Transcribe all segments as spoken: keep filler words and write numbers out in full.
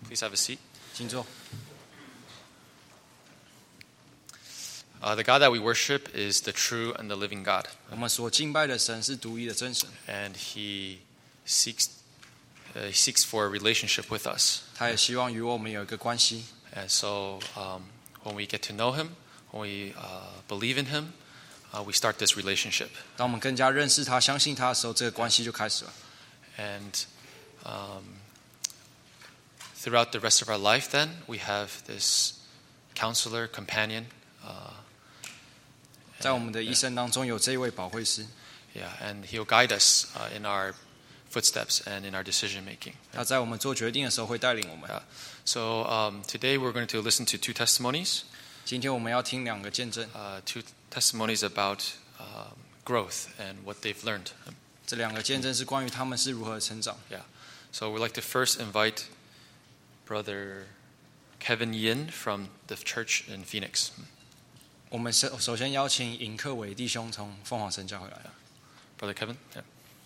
Please have a seat. 请坐。 Uh, the God that we worship is the true and the living God, 我们所敬拜的神是独一的真神， and He seeks uh, He seeks for a relationship with us. 他也希望与我们有一个关系。 And so, um, when we get to know Him, when we uh, believe in Him, uh, we start this relationship. 当我们更加认识他、相信他的时候，这个关系就开始了。 And um, throughout the rest of our life, then we have this counselor, companion. Uh, 在我们的一生当中，有这一位保惠师， Yeah, and He'll guide us uh, in our footsteps and in our decision making. 他在我们做决定的时候会带领我们。 Yeah. So um, today we're going to listen to two testimonies, 今天我们要听两个见证， uh, two testimonies about um, growth and what they've learned. 这两个见证是关于他们是如何成长。 Yeah. So we'd like to first invite Brother Kevin Yin from the church in Phoenix. 我们首首先邀请尹克伟弟兄从凤凰神教会来。 Brother Kevin. Yeah.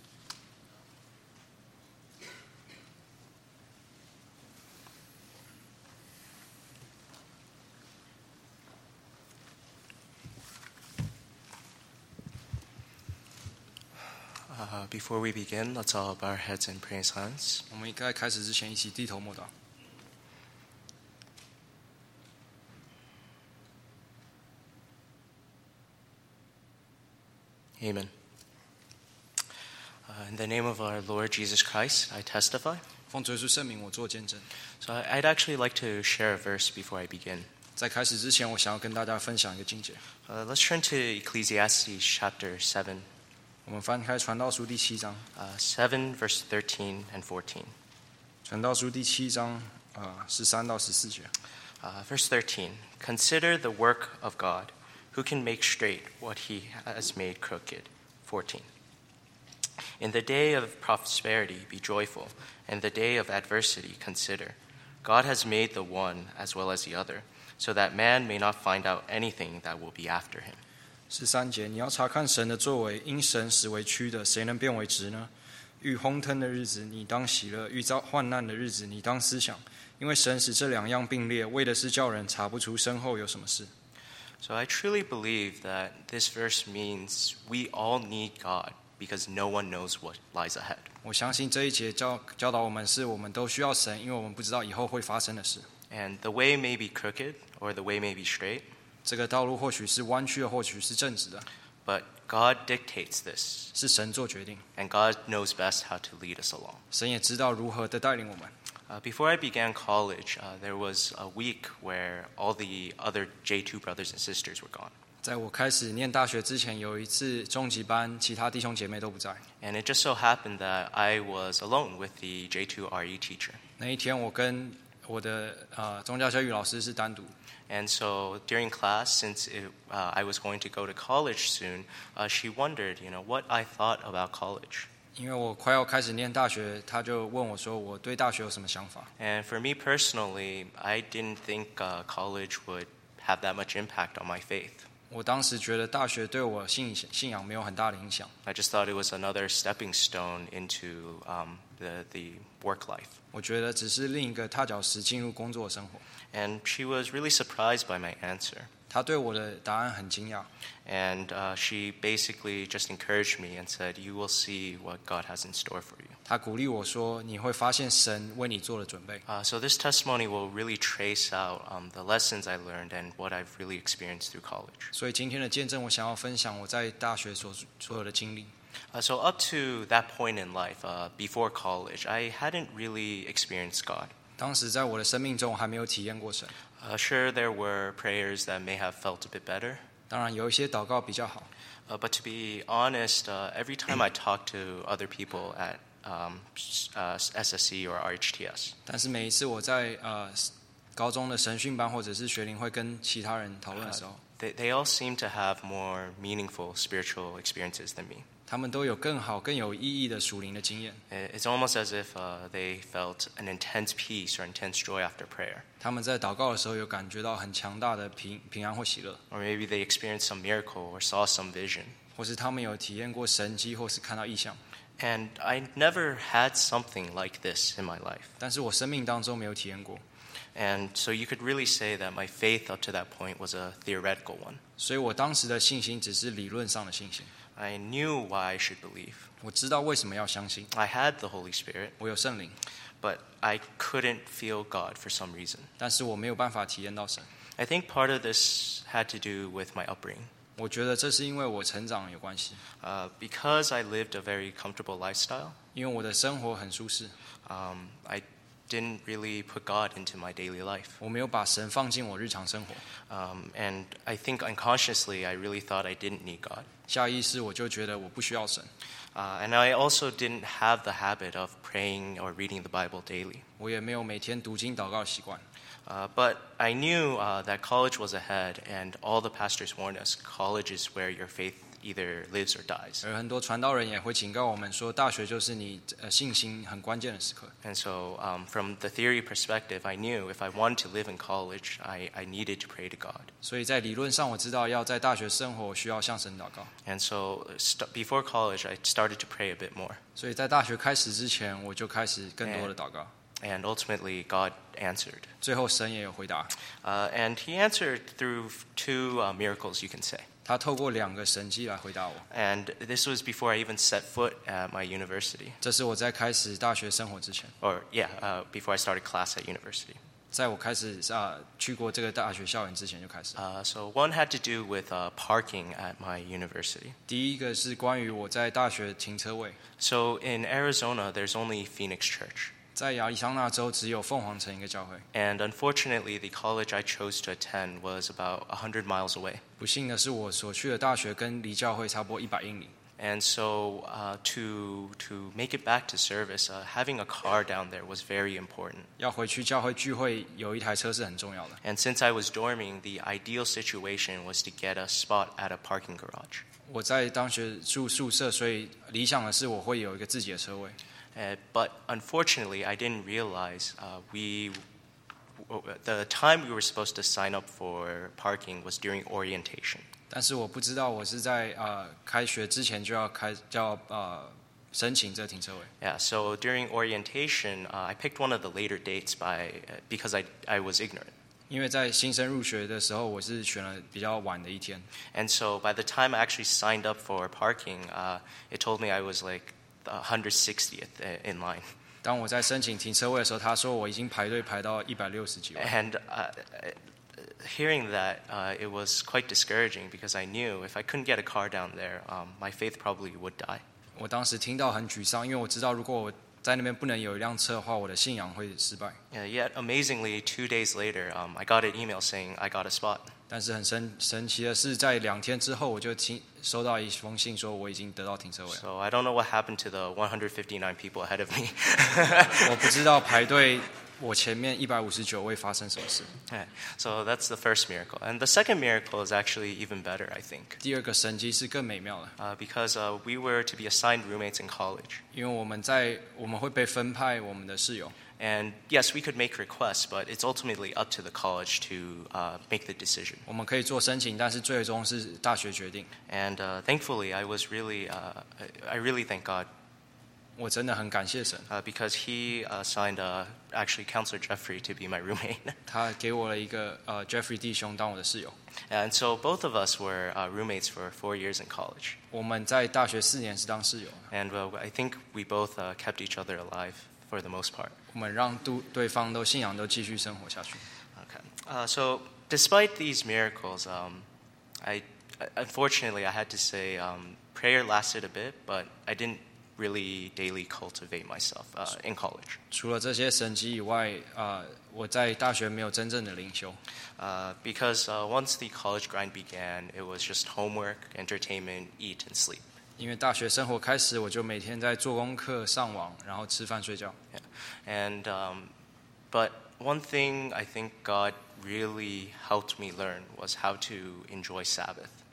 Uh, before we begin, let's all bow our heads and pray in silence. 我们在开始之前，一起低头默祷。 Amen. Uh, in the name of our Lord Jesus Christ, I testify. 奉主耶稣圣名，我做见证。 So I- I'd actually like to share a verse before I begin. 在开始之前，我想要跟大家分享一个经节。 Uh, let's turn to Ecclesiastes chapter seven, 我们翻开传道书第七章， uh, seven verse thirteen and fourteen. 传道书第七章啊十三到十四节。 Uh, verse thirteen, consider the work of God, who can make straight what he has made crooked. fourteen, in the day of prosperity be joyful, and the day of adversity consider. God has made the one as well as the other, so that man may not find out anything that will be after him. 十三节，你要查看神的作为，因神使为曲的，谁能变为直呢？遇轰腾的日子，你当喜乐；遇遭患难的日子，你当思想，因为神使这两样并列，为的是叫人查不出身后有什么事。 So I truly believe that this verse means we all need God because no one knows what lies ahead. 我相信这一节教教导我们是，我们都需要神，因为我们不知道以后会发生的事。 And the way may be crooked or the way may be straight, 这个道路或许是弯曲的，或许是正直的， but God dictates this, 是神做决定。 and God knows best how to lead us along. 神也知道如何的带领我们。 Uh, before I began college, uh, there was a week where all the other J two brothers and sisters were gone. 在我开始念大学之前，有一次中级班，其他弟兄姐妹都不在。 And it just so happened that I was alone with the J two R E teacher. 那一天，我跟我的呃宗教教育老师是单独。 And so during class, since it, uh, I was going to go to college soon, uh, she wondered, you know, what I thought about college. 因为我快要开始念大学，他就问我说：“我对大学有什么想法 And for me personally, I didn't think uh, college would have that much impact on my faith.？” 我当时觉得大学对我信信仰没有很大的影响， I just thought it was another stepping stone into um, the, the work life. 我觉得只是另一个踏脚石进入工作生活。 And she was really surprised by my answer. 他对我的答案很惊讶， And uh, she basically just encouraged me and said, you will see what God has in store for you. 他鼓励我说：“你会发现神为你做了准备。” Uh, so this testimony will really trace out um, the lessons I learned and what I've really experienced through college. 所以今天的见证，我想要分享我在大学所所有的经历。 Uh, so up to that point in life, uh, before college, I hadn't really experienced God. 当时在我的生命中还没有体验过神， Uh, sure, there were prayers that may have felt a bit better. 当然有一些祷告比较好， Uh, but to be honest, uh, every time I talk to other people at um, s- uh, S S C or R H T S, 但是每一次我在呃高中的神训班或者是学龄会跟其他人讨论的时候， they, they all seem to have more meaningful spiritual experiences than me. 他们都有更好、更有意义的属灵的经验。 It- It's almost as if uh, they felt an intense peace or intense joy after prayer. 他们在祷告的时候有感觉到很强大的平平安或喜乐， Or maybe they experienced some miracle or saw some vision. 或是他们有体验过神迹，或是看到异象。 And I never had something like this in my life. 但是我生命当中没有体验过， And so you could really say that my faith up to that point was a theoretical one. 所以我当时的信心只是理论上的信心。 I knew why I should believe. 我知道为什么要相信， I had the Holy Spirit, 我有圣灵， but I couldn't feel God for some reason. 但是我没有办法体验到神。 I think part of this had to do with my upbringing. 我觉得这是因为我成长有关系， Uh, because I lived a very comfortable lifestyle, 因为我的生活很舒适， um, I didn't really put God into my daily life. 我没有把神放进我日常生活。 Um, and I think unconsciously I really thought I didn't need God. 下意识我就觉得我不需要神， Uh, and I also didn't have the habit of praying or reading the Bible daily. 我也没有每天读经祷告的习惯。 Uh, but I knew uh, that college was ahead, and all the pastors warned us, college is where your faith either lives or dies. 而很多传道人也会警告我们说，大学就是你呃信心很关键的时刻。 And so um, from the theory perspective, I knew if I wanted to live in college, I, I needed to pray to God. 所以在理论上，我知道要在大学生活，我需要向神祷告。 And so st- before college, I started to pray a bit more. 所以在大学开始之前，我就开始更多的祷告。 And ultimately, God answered. 最后，神也有回答。 Uh, and he answered through two uh, miracles, you can say. 他透过两个神迹来回答我。 And this was before I even set foot at my university. 这是我在开始大学生活之前， Or, yeah, uh, before I started class at university. 在我开始啊去过这个大学校园之前就开始。 Uh, so one had to do with uh, parking at my university. 第一个是关于我在大学停车位， So in Arizona, there's only Phoenix Church. 在亚利桑那州只有凤凰城一个教会。 And unfortunately, the college I chose to attend was about one hundred miles away. 不幸的是，我所去的大学跟离教会差不多一百英里。 And so uh, to, to make it back to service, uh, having a car down there was very important. 要回去教会聚会，有一台车是很重要的。 And since I was dorming, the ideal situation was to get a spot at a parking garage. 我在当学住宿舍，所以理想的是我会有一个自己的车位。 Uh, but unfortunately, I didn't realize uh, we the time we were supposed to sign up for parking was during orientation. 但是我不知道，我是在呃开学之前就要开就要呃申请这停车位。 Yeah, so during orientation, uh, I picked one of the later dates by uh, because I I was ignorant. 因为在新生入学的时候，我是选了比较晚的一天， And so by the time I actually signed up for parking, uh, it told me I was like the one hundred sixtieth in line. 当我在申请停车位的时候，他说我已经排队排到一百六十几位。 And uh, hearing that, uh, it was quite discouraging because I knew if I couldn't get a car down there, um, my faith probably would die. 我当时听到很沮丧，因为我知道如果我在那边不能有一辆车的话，我的信仰会失败。 Yeah, yet amazingly, two days later, um, I got an email saying I got a spot. 但是很神神奇的是，在两天之后，我就听收到一封信，说我已经得到停车位了。 So I don't know what happened to the one hundred fifty-nine people ahead of me. 我不知道排队我前面一百五十九位发生什么事。 Yeah, so that's the first miracle. And the second miracle is actually even better, I think, 第二个神迹是更美妙的， uh, because uh, we were to be assigned roommates in college. 因为我们在我们会被分派我们的室友。 And yes, we could make requests, but it's ultimately up to the college to uh, make the decision. 我们可以做申请，但是最终是大学决定。 And uh, thankfully, I was really, uh, I really thank God 我真的很感谢神， uh, because He assigned uh, actually Counselor Jeffrey to be my roommate. 他给我了一个呃 Jeffrey 弟兄当我的室友。 And so both of us were uh, roommates for four years in college. 我们在大学四年是当室友， And uh, I think we both uh, kept each other alive for the most part. 我们让对对方都信仰都继续生活下去。 Okay. Uh, so despite these miracles, um, I unfortunately I had to say um, prayer lasted a bit, but I didn't really daily cultivate myself uh, in college. 除了这些神迹以外，呃，我在大学没有真正的灵修， Uh, because uh, once the college grind began, it was just homework, entertainment, eat, and sleep. 因为大学生活开始，我就每天在做功课、上网，然后吃饭、睡觉。 And um, but one thing I think God really helped me learn was how to enjoy Sabbath.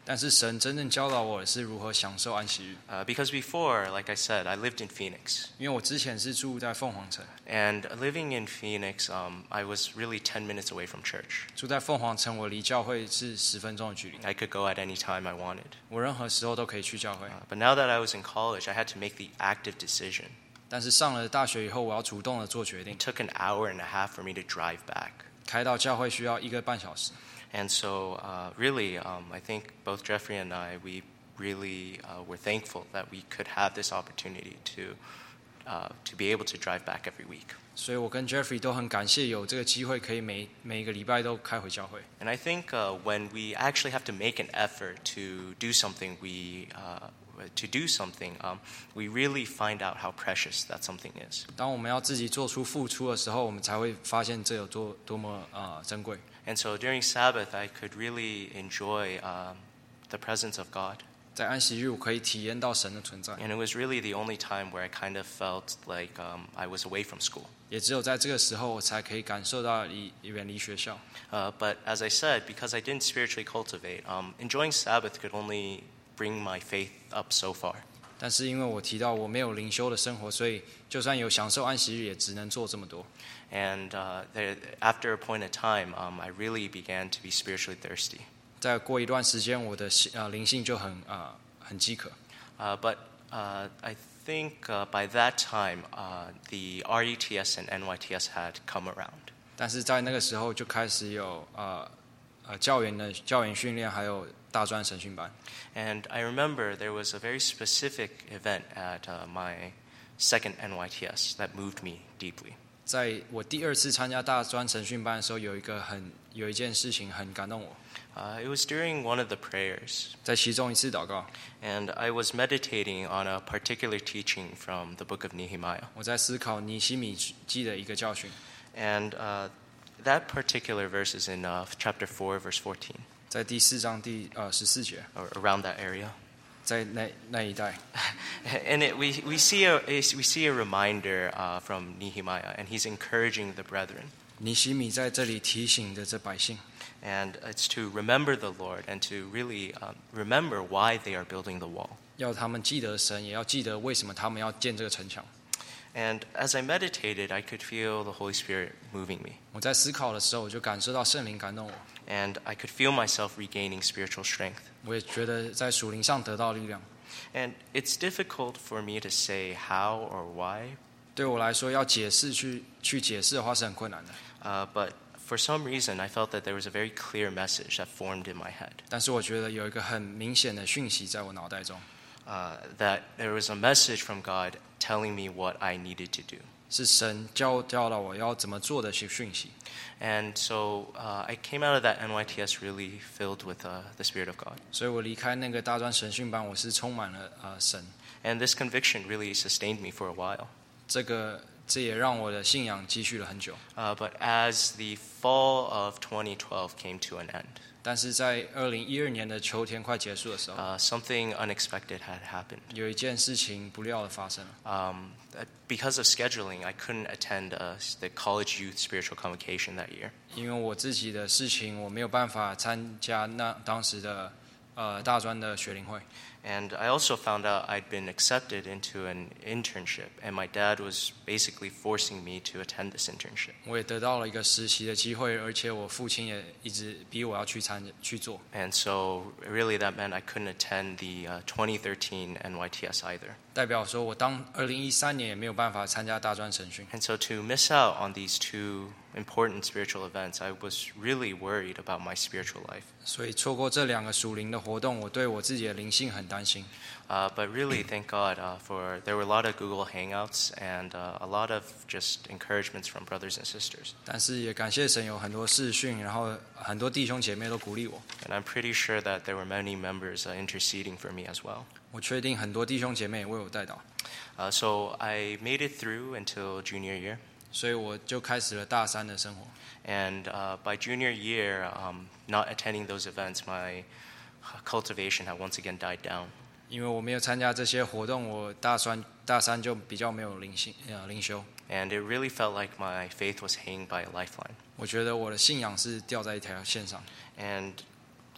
但是神真正教导我的是如何享受安息日。 Uh, because before, like I said, I lived in Phoenix. 因为我之前是住在凤凰城， And living in Phoenix, um, I was really ten minutes away from church. 住在凤凰城，我离教会是十分钟的距离， I could go at any time I wanted. 我任何时候都可以去教会。 Uh, but now that I was in college, I had to make the active decision. 但是上了大学以后，我要主动的做决定 It，took an hour and a half for me to drive back. 开到教会需要一个半小时。 And so, uh, really, um, I think both Jeffrey and I, we really uh, were thankful that we could have this opportunity to uh, to be able to drive back every week. 所以我跟 Jeffrey 都很感谢有这个机会，可以每每个礼拜都开回教会。 And I think uh, when we actually have to make an effort to do something, we uh, to do something, um, we really find out how precious that something is. 当我们要自己做出付出的时候，我们才会发现这有多多么啊、呃、珍贵。 And so during Sabbath, I could really enjoy um, the presence of God. 在安息日，我可以体验到神的存在， And it was really the only time where I kind of felt like um, I was away from school. 也只有在这个时候，我才可以感受到离远离学校。 Uh, but as I said, because I didn't spiritually cultivate, um, enjoying Sabbath could only bring my faith up so far. 但是因为我提到我没有灵修的生活，所以就算有享受安息日，也只能做这么多。 And uh, there, after a point of time, um, I really began to be spiritually thirsty. 再过一段时间，我的呃灵性就很啊、呃、很饥渴。 Uh, but uh, I think uh, by that time, uh, the R E T S and N Y T S had come around. 但是在那个时候就开始有呃呃教员的教员训练，还有大专神训班。 And I remember there was a very specific event at uh, my second N Y T S that moved me deeply. 在我第二次参加大专神训班的时候，有一个很有一件事情很感动我。 Uh, it was during one of the prayers, 在其中一次祷告， and I was meditating on a particular teaching from the book of Nehemiah. 我在思考尼希米记的一个教训。 And uh, that particular verse is in uh, chapter four, verse fourteen, 在第四章第呃十四节， or around that area. 在那那一带， And it, we, we, see a, we see a reminder uh, from Nehemiah, and he's encouraging the brethren. 尼希米在这里提醒着这百姓， And it's to remember the Lord and to really um, remember why they are building the wall. 要他们记得神，也要记得为什么他们要建这个城墙。 And as I meditated, I could feel the Holy Spirit moving me. 我在思考的时候，我就感受到圣灵感动我， And I could feel myself regaining spiritual strength. 我也觉得在属灵上得到力量。 And it's difficult for me to say how or why, 对我来说，要解释去去解释的话是很困难的。 uh, but for some reason, I felt that there was a very clear message that formed in my head. 但是我觉得有一个很明显的讯息在我脑袋中， Uh, that there was a message from God telling me what I needed to do. 是神教教导我要怎么做的讯息。 And so uh, I came out of that N Y T S really filled with uh, the Spirit of God. 所以我离开那个大专神训班，我是充满了呃神。 And this conviction really sustained me for a while. 这个这也让我的信仰继续了很久。 Uh, but as the fall of twenty twelve came to an end, 但是在二零一二年的秋天快结束的时候， uh, something unexpected had happened. 有一件事情不料的发生了。 Um, uh, because of scheduling, I couldn't attend uh, the college youth spiritual convocation that year. 因为我自己的事情，我没有办法参加那当时的呃大专的学龄会。 And I also found out I'd been accepted into an internship, and my dad was basically forcing me to attend this internship. 我也得到了一个实习的机会，而且我父亲也一直逼我要去参去做。 And so really that meant I couldn't attend the uh, twenty thirteen N Y T S either. 代表说我当二零一三年也没有办法参加大专神训。 And so to miss out on these two important spiritual events, I was really worried about my spiritual life. 所以错过这两个属灵的活动，我对我自己的灵性很担心。 Uh, but really, thank God uh, for there were a lot of Google Hangouts and uh, a lot of just encouragements from brothers and sisters. 但是也感谢神有很多视讯，然后很多弟兄姐妹都鼓励我。 And I'm pretty sure that there were many members uh, interceding for me as well. 我确定很多弟兄姐妹也为我带祷， Uh, so I made it through until junior year. 所以我就开始了大三的生活。 And uh, by junior year, um, not attending those events, my cultivation had once again died down. 因为我没有参加这些活动，我大三大三就比较没有灵性呃灵修。 And it really felt like my faith was hanging by a lifeline. 我觉得我的信仰是吊在一条线上。 And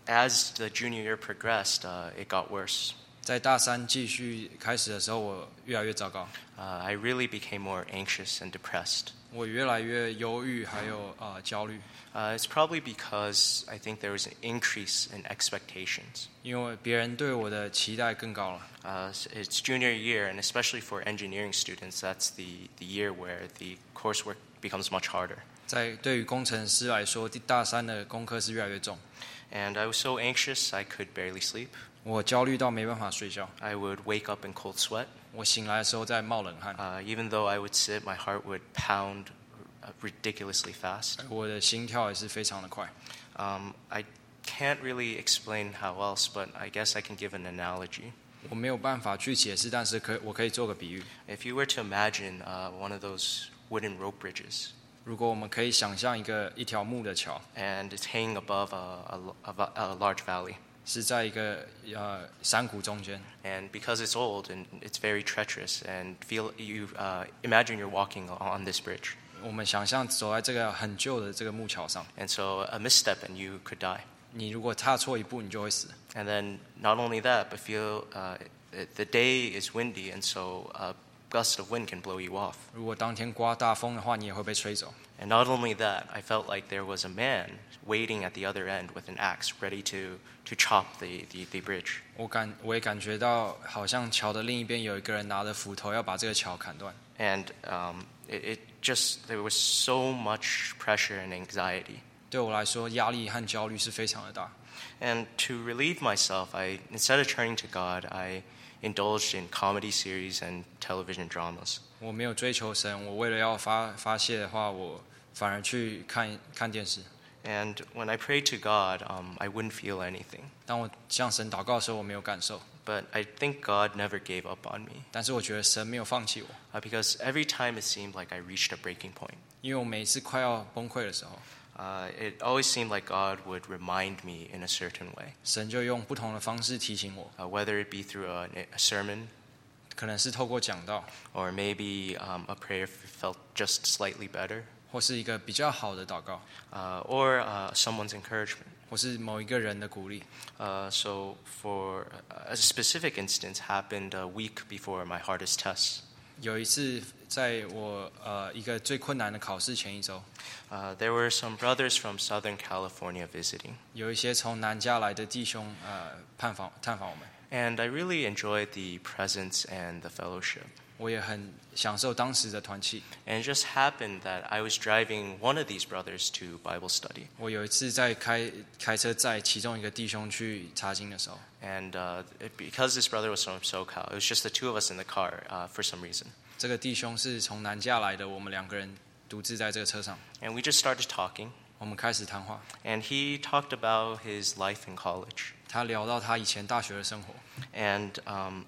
as the junior year progressed, uh, it got worse. 在大三继续开始的时候，我越来越糟糕， Uh, I really became more anxious and depressed. 我越来越忧郁，还有呃焦虑， Uh, it's probably because I think there was an increase in expectations. 因为别人对我的期待更高了。 Uh, it's junior year, and especially for engineering students, that's the, the year where the coursework becomes much harder. 在对于工程师来说，第大三的功课是越来越重， And I was so anxious I could barely sleep. 我焦虑到没办法睡觉， I would wake up in cold sweat. 我醒来的时候在冒冷汗， Uh, even though I would sit, my heart would pound uh, ridiculously fast. 我的心跳也是非常的快。 Um, I can't really explain how else, but I guess I can give an analogy. 我没有办法去解释，但是可我可以做个比喻。 If you were to imagine uh, one of those wooden rope bridges, 如果我们可以想象一个一条木的桥， and it's hanging above a, a, a, a large valley, 是在一个呃山谷中间， and because it's old and it's very treacherous, and feel you uh, imagine you're walking on this bridge, 我们想象走在这个很旧的这个木桥上， and so a misstep and you could die. 你如果踏错一步，你就会死。 And then not only that, but feel uh, it, the day is windy, and so a gust of wind can blow you off. 如果当天刮大风的话，你也会被吹走。 And not only that, I felt like there was a man waiting at the other end with an axe, ready to, to chop the, the, the bridge. 我感我也感觉到，好像桥的另一边有一个人拿着斧头要把这个桥砍断。 And um, it, it just, there was so much pressure and anxiety. 对我来说，压力和焦虑是非常的大。 And to relieve myself, I, instead of turning to God, I indulged in comedy series and television dramas. 我没有追求神，我为了要发发泄的话，我反而去看看电视。 And when I prayed to God, um, I wouldn't feel anything. 当我向神祷告的时候，我没有感受， But I think God never gave up on me. 但是我觉得神没有放弃我， Uh, because every time it seemed like I reached a breaking point. 因为我每一次快要崩溃的时候， Uh, it always seemed like God would remind me in a certain way, 神就用不同的方式提醒我， uh, whether it be through a, a sermon 可能是透过讲道， or maybe um, a prayer felt just slightly better, 或是一个比较好的祷告， uh, or uh, someone's encouragement. 或是某一个人的鼓励。 Uh, so for a specific instance happened a week before my hardest tests. 有一次，在我呃一个最困难的考试前一周， Uh, there were some brothers from Southern California visiting, 有一些從南加來的弟兄呃探訪探訪我們， and I really enjoyed the presence and the fellowship. 我也很享受當時的團契。 And it just happened that I was driving one of these brothers to Bible study. 我有一次在開開車載其中一個弟兄去查經的時候， And uh, it, because this brother was from SoCal, it was just the two of us in the car uh, for some reason. 這個弟兄是從南加來的，我們兩個人獨自在這個車上， And we just started talking. 我們開始談話。 And he talked about his life in college. 他聊到他以前大學的生活， And um,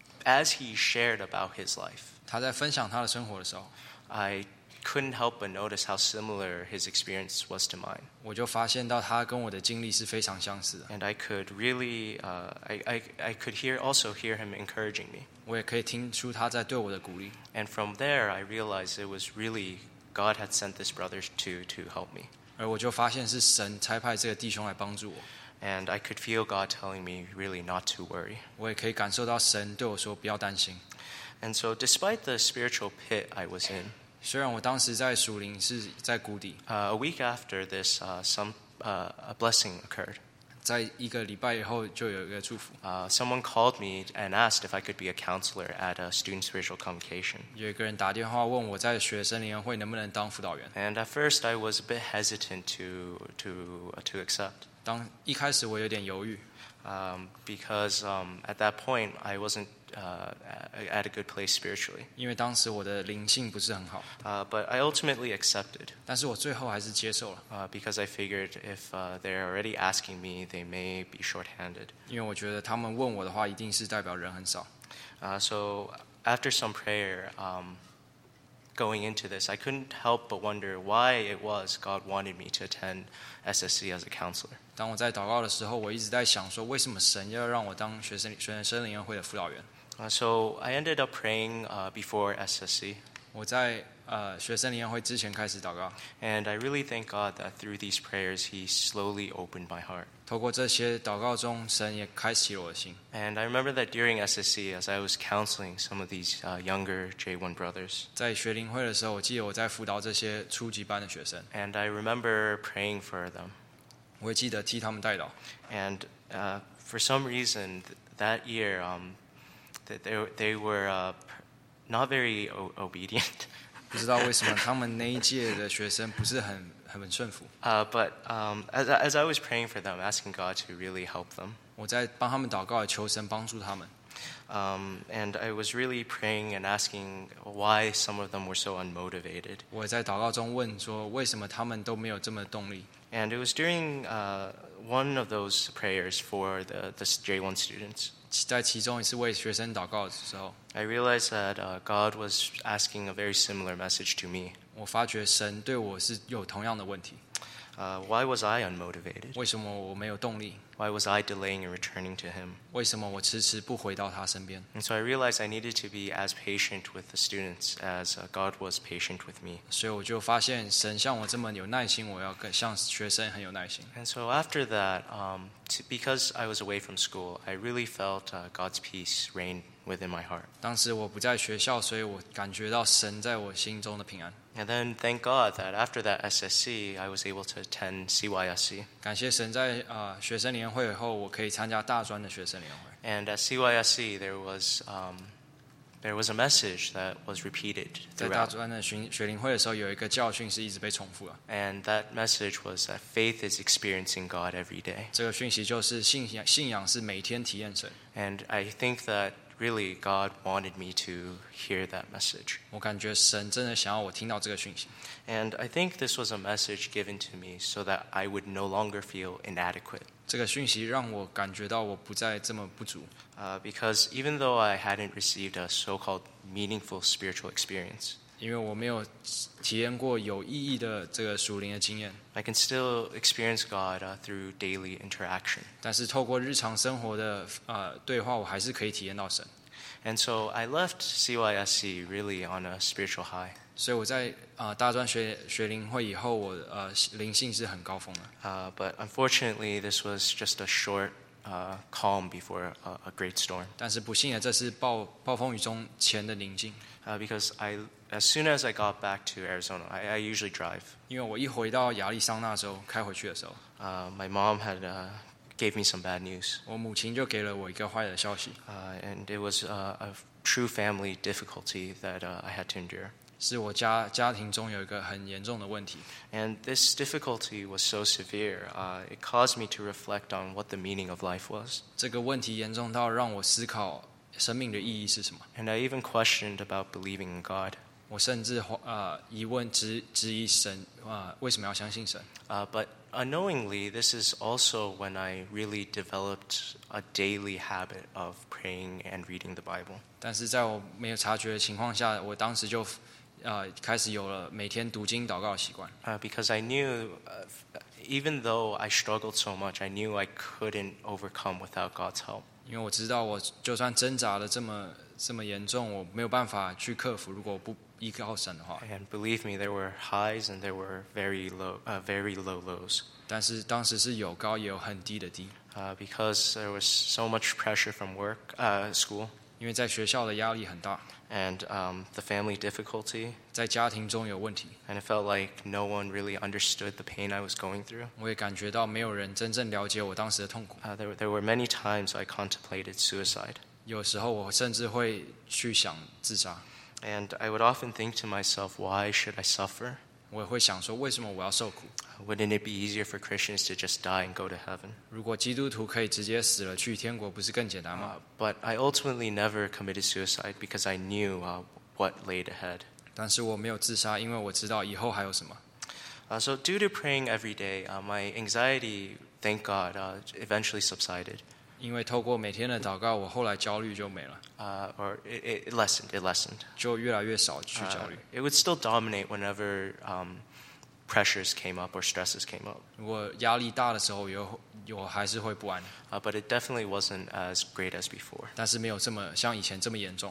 as he shared about his life, 他在分享他的生活的時候， I couldn't help but notice how similar his experience was to mine. 我就發現到他跟我的經歷是非常相似的。 And I could really, uh, I, I, I could hear also hear him encouraging me. 我也可以聽出他在對我的鼓勵。 And from there, I realized it was really God had sent this brother to, to help me. 而我就發現是神差派這個弟兄來幫助我， And I could feel God telling me really not to worry. 我也可以感受到神對我說不要擔心。 And so despite the spiritual pit I was in, 雖然我當時在屬靈是在谷底， uh, a week after this, uh, some, uh, a blessing occurred. 在一個禮拜以後就有一個祝福， Uh, someone called me and asked if I could be a counselor at a student spiritual convocation. 有一個人打電話問我在學生聯會能不能當輔導員。 And at first, I was a bit hesitant to, to, uh, to accept. 當一開始我有點猶豫， Um, because um, at that point, I wasn't uh, at a good place spiritually. 因為當時我的靈性不是很好， Uh, but I ultimately accepted 但是我最後還是接受了， uh, because I figured if uh, they're already asking me, they may be shorthanded. 因為我覺得他們問我的話，一定是代表人很少。 Uh, so after some prayer, um, going into this, I couldn't help but wonder why it was God wanted me to attend S S C as a counselor. 當我在禱告的時候，我一直在想說，為什麼神要讓我當學生學生聯會的輔導員？ Uh, so I ended up praying uh, before S S C. 我在呃学生联欢会之前开始祷告， And I really thank God that through these prayers, He slowly opened my heart. 透过这些祷告中，神也开启了我的心。 And I remember that during S S C, as I was counseling some of these uh, younger J one brothers, 在学灵会的时候，我记得我在辅导这些初级班的学生， and I remember praying for them. 我会记得替他们代祷。 And uh, for some reason, th- that year, um, that they, they were uh, not very o- obedient. 不知道为什么他们那一届的学生不是很很顺服。 Uh, but um, as, as I was praying for them, asking God to really help them, 我在帮他们祷告，求神帮助他们。 um, and I was really praying and asking why some of them were so unmotivated. 我在祷告中问说，为什么他们都没有这么动力？ And it was during uh, one of those prayers for the, the J one students. 在其中一次为学生祷告的时候， I realized that uh, God was asking a very similar message to me. 我发觉神对我是有同样的问题。 Uh, why was I unmotivated? 为什么我没有动力？ Why was I delaying in returning to Him? 为什么我迟迟不回到他身边？ And so I realized I needed to be as patient with the students as uh, God was patient with me. 所以我就发现，神像我这么有耐心，我要更像学生很有耐心。 And so after that, um, to, because I was away from school, I really felt uh, God's peace reign within my heart. 当时我不在学校，所以我感觉到神在我心中的平安。 And then thank God that after that S S C, I was able to attend C Y S C. 感谢神在啊、呃、学生联会以后，我可以参加大专的学生联会。 And at C Y S C, there was um, there was a message that was repeated 在大 throughout. 专的学学灵会的时候，有一个教训是一直被重复的。 And that message was that faith is experiencing God every day. 这个讯息就是信仰，信仰是每天体验神。 And I think that really God wanted me to hear that message. 我感觉神真的想要我听到这个讯息。 And I think this was a message given to me so that I would no longer feel inadequate. 这个讯息让我感觉到我不再这么不足， Uh, because even though I hadn't received a so-called meaningful spiritual experience, 因为我没有体验过有意义的这个属灵的经验。 I can still experience God uh, through daily interaction. 但是透过日常生活的呃对话，我还是可以体验到神。 And so I left C Y S C really on a spiritual high. 所以我在啊、呃大专学学灵会以后，我呃灵性是很高峰的。 Uh, but unfortunately, this was just a short uh, calm before a, a great storm. 但是不幸的，这是暴暴风雨中前的宁静。 Uh, because I, as soon as I got back to Arizona, I, I usually drive. 因为我一回到亚利桑那州开回去的时候， Uh, my mom had uh, gave me some bad news, 我母亲就给了我一个坏的消息， uh, and it was uh, a true family difficulty that uh, I had to endure. 是我家家庭中有一个很严重的问题。 And this difficulty was so severe, uh, it caused me to reflect on what the meaning of life was. 这个问题严重到让我思考生命的意义是什么。 And I even questioned about believing in God. 我甚至呃疑问质质疑神啊、呃、为什么要相信神？ Uh, but unknowingly, this is also when I really developed a daily habit of praying and reading the Bible. 但是在我没有察觉的情况下，我当时就呃开始有了每天读经祷告的习惯。 Uh, because I knew, uh, even though I struggled so much, I knew I couldn't overcome without God's help. 因为我知道，我就算挣扎的这么这么严重，我没有办法去克服。如果不依靠神的话， And believe me, there were highs and there were very low, uh, very low lows. 但是当时是有高也有很低的低， Uh, because there was so much pressure from work, uh, school, 因为在学校的压力很大， and um, the family difficulty, 在家庭中有问题， and it felt like no one really understood the pain I was going through. 我也感觉到没有人真正了解我当时的痛苦。 Uh, there, there were many times I contemplated suicide. 有时候我甚至会去想自杀， And I would often think to myself, why should I suffer? 我也会想说，为什么我要受苦？ Wouldn't it be easier for Christians to just die and go to heaven? 如果基督徒可以直接死了去天国，不是更简单吗？ Uh, but I ultimately never committed suicide because I knew uh, what laid ahead. 但是我没有自杀，因为我知道以后还有什么。 Uh, so due to praying every day, uh, my anxiety, thank God, uh, eventually subsided. 因为透过每天的祷告，我后来焦虑就没了， Uh, or it, it lessened, it lessened. 就越来越少去焦 Uh, 虑。 it would still dominate whenever um, pressures came up or stresses came up. 如果压力大的时候，有有还是会不安， Uh, but it definitely wasn't as great as before. 但是没有这么像以前这么严重。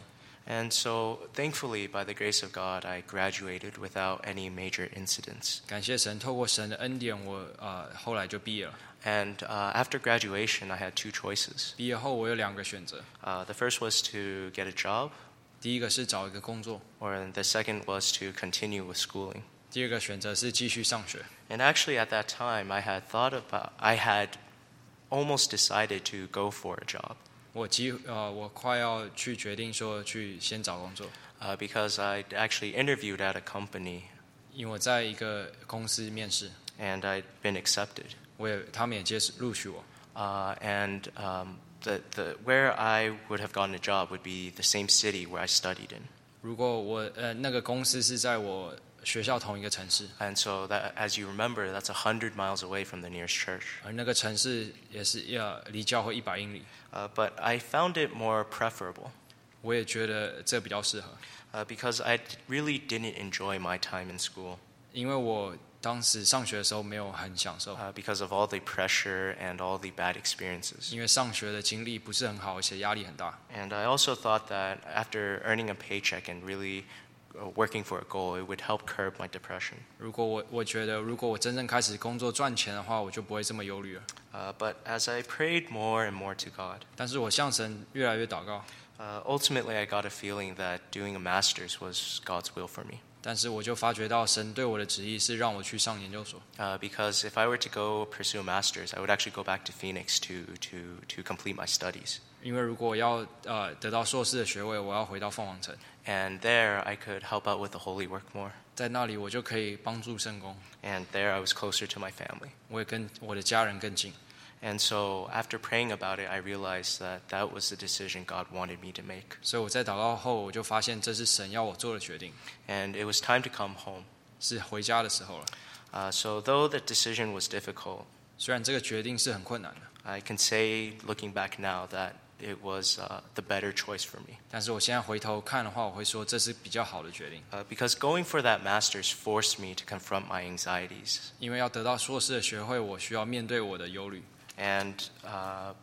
And so, thankfully, by the grace of God, I graduated without any major incidents. 感谢神，透过神的恩典，我呃后来就毕业了。 And uh, after graduation, I had two choices. 毕业后我有两个选择， Uh, the first was to get a job, 第一个是找一个工作， or the second was to continue with schooling. 第二个选择是继续上学。 And actually, at that time, I had thought about, I had almost decided to go for a job. 我几呃我快要去决定说去先找工作， Uh, because I actually interviewed at a company 因为我在一个公司面试， and I'd been accepted. 我也他们也接录取我。 Uh, and um, the, the, where I would have gotten a job would be the same city where I studied in. 如果我呃那个公司是在我学校同一个城市， And so, that, as you remember, that's one hundred miles away from the nearest church. 而那个城市也是要离教会一百英里， Uh, but I found it more preferable 我也觉得这比较适合， uh, because I really didn't enjoy my time in school 因为我当时上学的时候没有很享受， uh, because of all the pressure and all the bad experiences. 因为上学的经历不是很好，而且压力很大。 And I also thought that after earning a paycheck and really uh, working for a goal, it would help curb my depression. 如果我我觉得如果我真正开始工作赚钱的话，我就不会这么忧虑了。 Uh, but as I prayed more and more to God, 但是我向神越来越祷告， uh, ultimately I got a feeling that doing a master's was God's will for me. 但是我就发觉到神对我的旨意是让我去上研究所， Uh, because if I were to go pursue a master's, I would actually go back to Phoenix to, to, to complete my studies. 因为如果我要呃得到硕士的学位，我要回到凤凰城， And there I could help out with the holy work more. 在那里我就可以帮助圣工， And there I was closer to my family. 我也跟我的家人更近。 And so after praying about it, I realized that that was the decision God wanted me to make. 所以我在祷告后，我就发现这是神要我做的决定， And it was time to come home. 是回家的时候了。 Uh, so though the decision was difficult, 虽然这个决定是很困难的， I can say, looking back now, that it was uh, the better choice for me. 但是我现在回头看的话，我会说这是比较好的决定， Uh, because going for that master's forced me to confront my anxieties. 因为要得到硕士的学位，我需要面对我的忧虑。 And uh,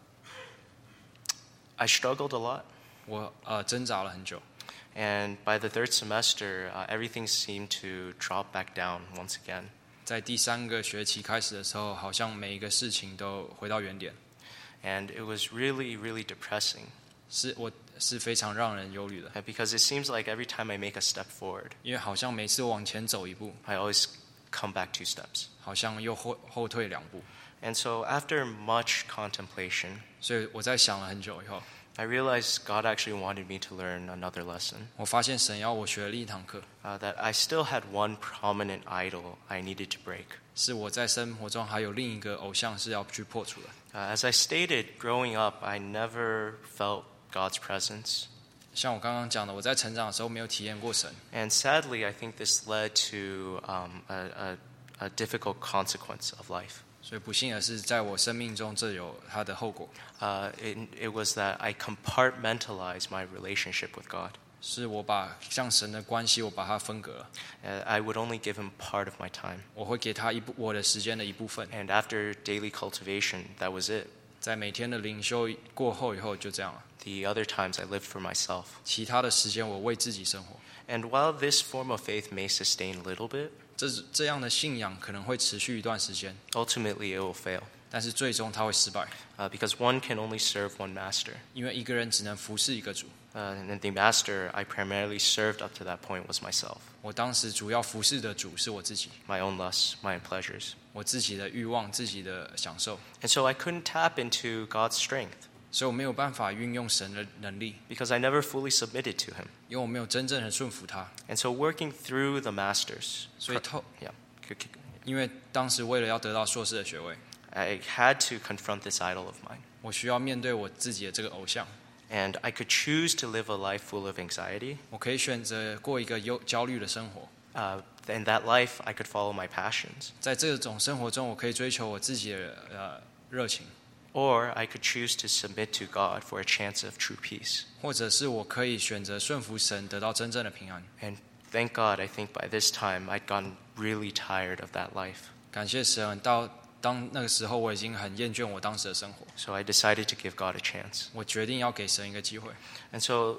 I struggled a lot. 我呃挣扎了很久， And by the third semester, uh, everything seemed to drop back down once again. 在第三个学期开始的时候，好像每一个事情都回到原点， And it was really, really depressing. 是我是非常让人忧虑的， Uh, because it seems like every time I make a step forward, 因为好像每次往前走一步， I always come back two steps. 好像又后后退两步。 And so after much contemplation, 所以我在想了很久以后， I realized God actually wanted me to learn another lesson. 我发现神要我学另一堂课， Uh, that I still had one prominent idol I needed to break. 是我在生活中还有另一个偶像是要去破除的。 Uh, as I stated, growing up, I never felt God's presence. 像我刚刚讲的，我在成长的时候没有体验过神， And sadly, I think this led to um, a, a, a difficult consequence of life. 所以不幸的是，在我生命中这有它的后果， Uh, it, it was that I compartmentalized my relationship with God. 是我把像神的关系，我把它分隔了， Uh, I would only give Him part of my time. 我会给他一部我的时间的一部分， And after daily cultivation, that was it. 在每天的灵修过后以后就这样了， The other times I lived for myself. 其他的时间我为自己生活。 And while this form of faith may sustain a little bit, 这这样的信仰可能会持续一段时间， ultimately it will fail. 但是最终它会失败， Uh, because one can only serve one master. 因为一个人只能服侍一个主。 Uh, and the master I primarily served up to that point was myself, 我当时主要服侍的主是我自己， my own lusts, my own pleasures. 我自己的欲望、自己的享受， And so I couldn't tap into God's strength 所以我没有办法运用神的能力， because I never fully submitted to Him. 因为我没有真正的顺服他。 And so working through the masters, 所以透， yeah, c- c- 因为当时为了要得到硕士的学位， I had to confront this idol of mine. 我需要面对我自己的这个偶像。 And I could choose to live a life full of anxiety. 我可以选择过一个忧焦虑的生活， Uh, in that life, I could follow my passions. 在这种生活中，我可以追求我自己的呃热情， Or I could choose to submit to God for a chance of true peace. 或者是我可以选择顺服神，得到真正的平安。 And thank God, I think by this time I'd gotten really tired of that life. 感谢神，到当那个时候我已经很厌倦我当时的生活， So I decided to give God a chance. 我决定要给神一个机会。 And so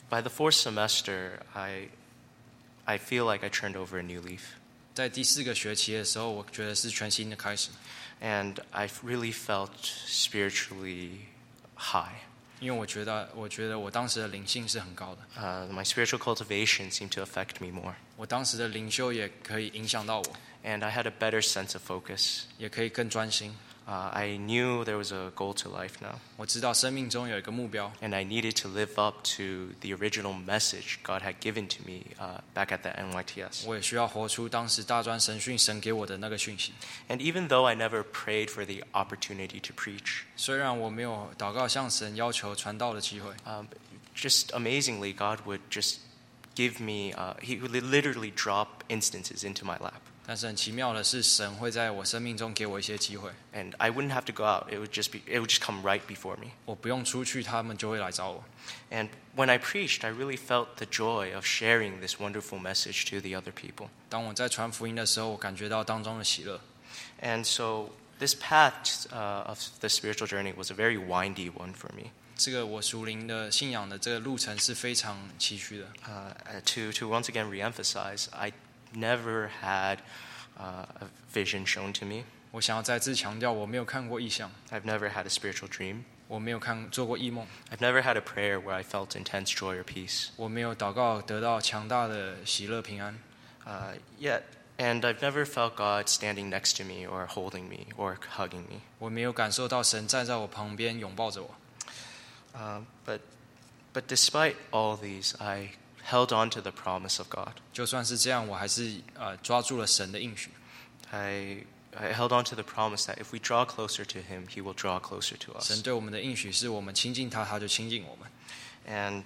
By the fourth semester, I, I feel like I turned over a new leaf. 在第四个学期的时候，我觉得是全新的开始， And I really felt spiritually high. 因为我觉得，我觉得我当时的灵性是很高的， Uh, my spiritual cultivation seemed to affect me more. 我当时的灵修也可以影响到我， And I had a better sense of focus. 也可以更专心。 Uh, I knew there was a goal to life now. 我知道生命中有一个目标， And I needed to live up to the original message God had given to me uh, back at the N Y T S. 我也需要活出当时大专神训神给我的那个讯息。 And even though I never prayed for the opportunity to preach, 虽然我没有祷告向神要求传道的机会， um, just amazingly, God would just give me, uh, He would literally drop instances into my lap. 但是很奇妙的是，神会在我生命中给我一些机会， And I wouldn't have to go out. It would just be, it would just come right before me. 我不用出去，他们就会来找我。 And when I preached, I really felt the joy of sharing this wonderful message to the other people. 当我在传福音的时候，我感觉到当中的喜乐。 And so this path uh, of the spiritual journey was a very windy one for me. 这个我属灵的信仰的这个路程是非常崎岖的。 Uh, to, to once again reemphasize, I never had uh, a vision shown to me. 我想要再次强调，我没有看过异象， I've never had a spiritual dream. 我没有看做过异梦， I've never had a prayer where I felt intense joy or peace. 我没有祷告得到强大的喜乐平安。 Uh, yet, and I've never felt God standing next to me or holding me or hugging me. 我没有感受到神站在我旁边拥抱着我。 Uh, but, but despite all these, I held on to the promise of God. 就算是这样，我还是呃抓住了神的应许。 I, I held on to the promise that if we draw closer to Him, He will draw closer to 神 us. 对我们的应许是我们亲近他，他就亲近我们。 And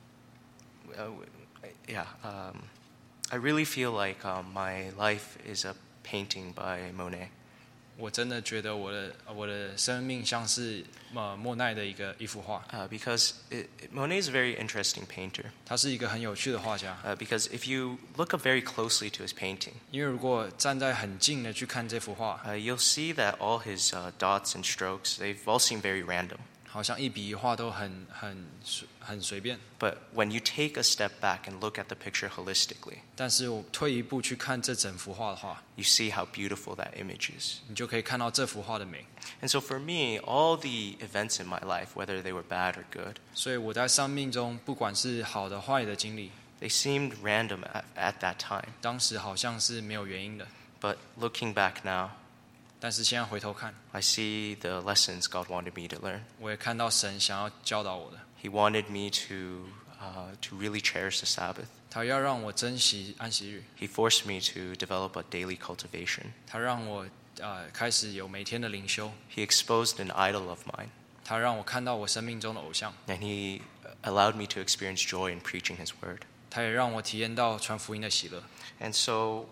uh, yeah, um, I really feel like um, my life is a painting by Monet. 我真的觉得我的我的生命像是呃莫奈的一个一幅画， Uh, because it, it- Monet is a very interesting painter. 他是一个很有趣的画家。 Uh, because if you look up very closely to his painting, 因为如果站在很近的去看这幅画， uh, you'll see that all his uh, dots and strokes, they've all seemed very random. 好像一笔一画都很很随很随便。 But when you take a step back and look at the picture holistically, 但是我退一步去看这整幅画的话， you see how beautiful that image is. 你就可以看到这幅画的美。 And so for me, all the events in my life, whether they were bad or good, 所以我在生命中，不管是好的坏的经历， they seemed random at, at that time. 当时好像是没有原因的。 But looking back now, 但是现在回头看， I see the lessons God wanted me to learn. 我也看到神想要教导我的， He wanted me to, uh, to really cherish the Sabbath. 他要让我珍惜安息日， He forced me to develop a daily cultivation. 他让我呃开始有每天的灵修， He exposed an idol of mine, 他让我看到我生命中的偶像， and He allowed me to experience joy in preaching His word. 他也让我体验到传福音的喜乐。 And so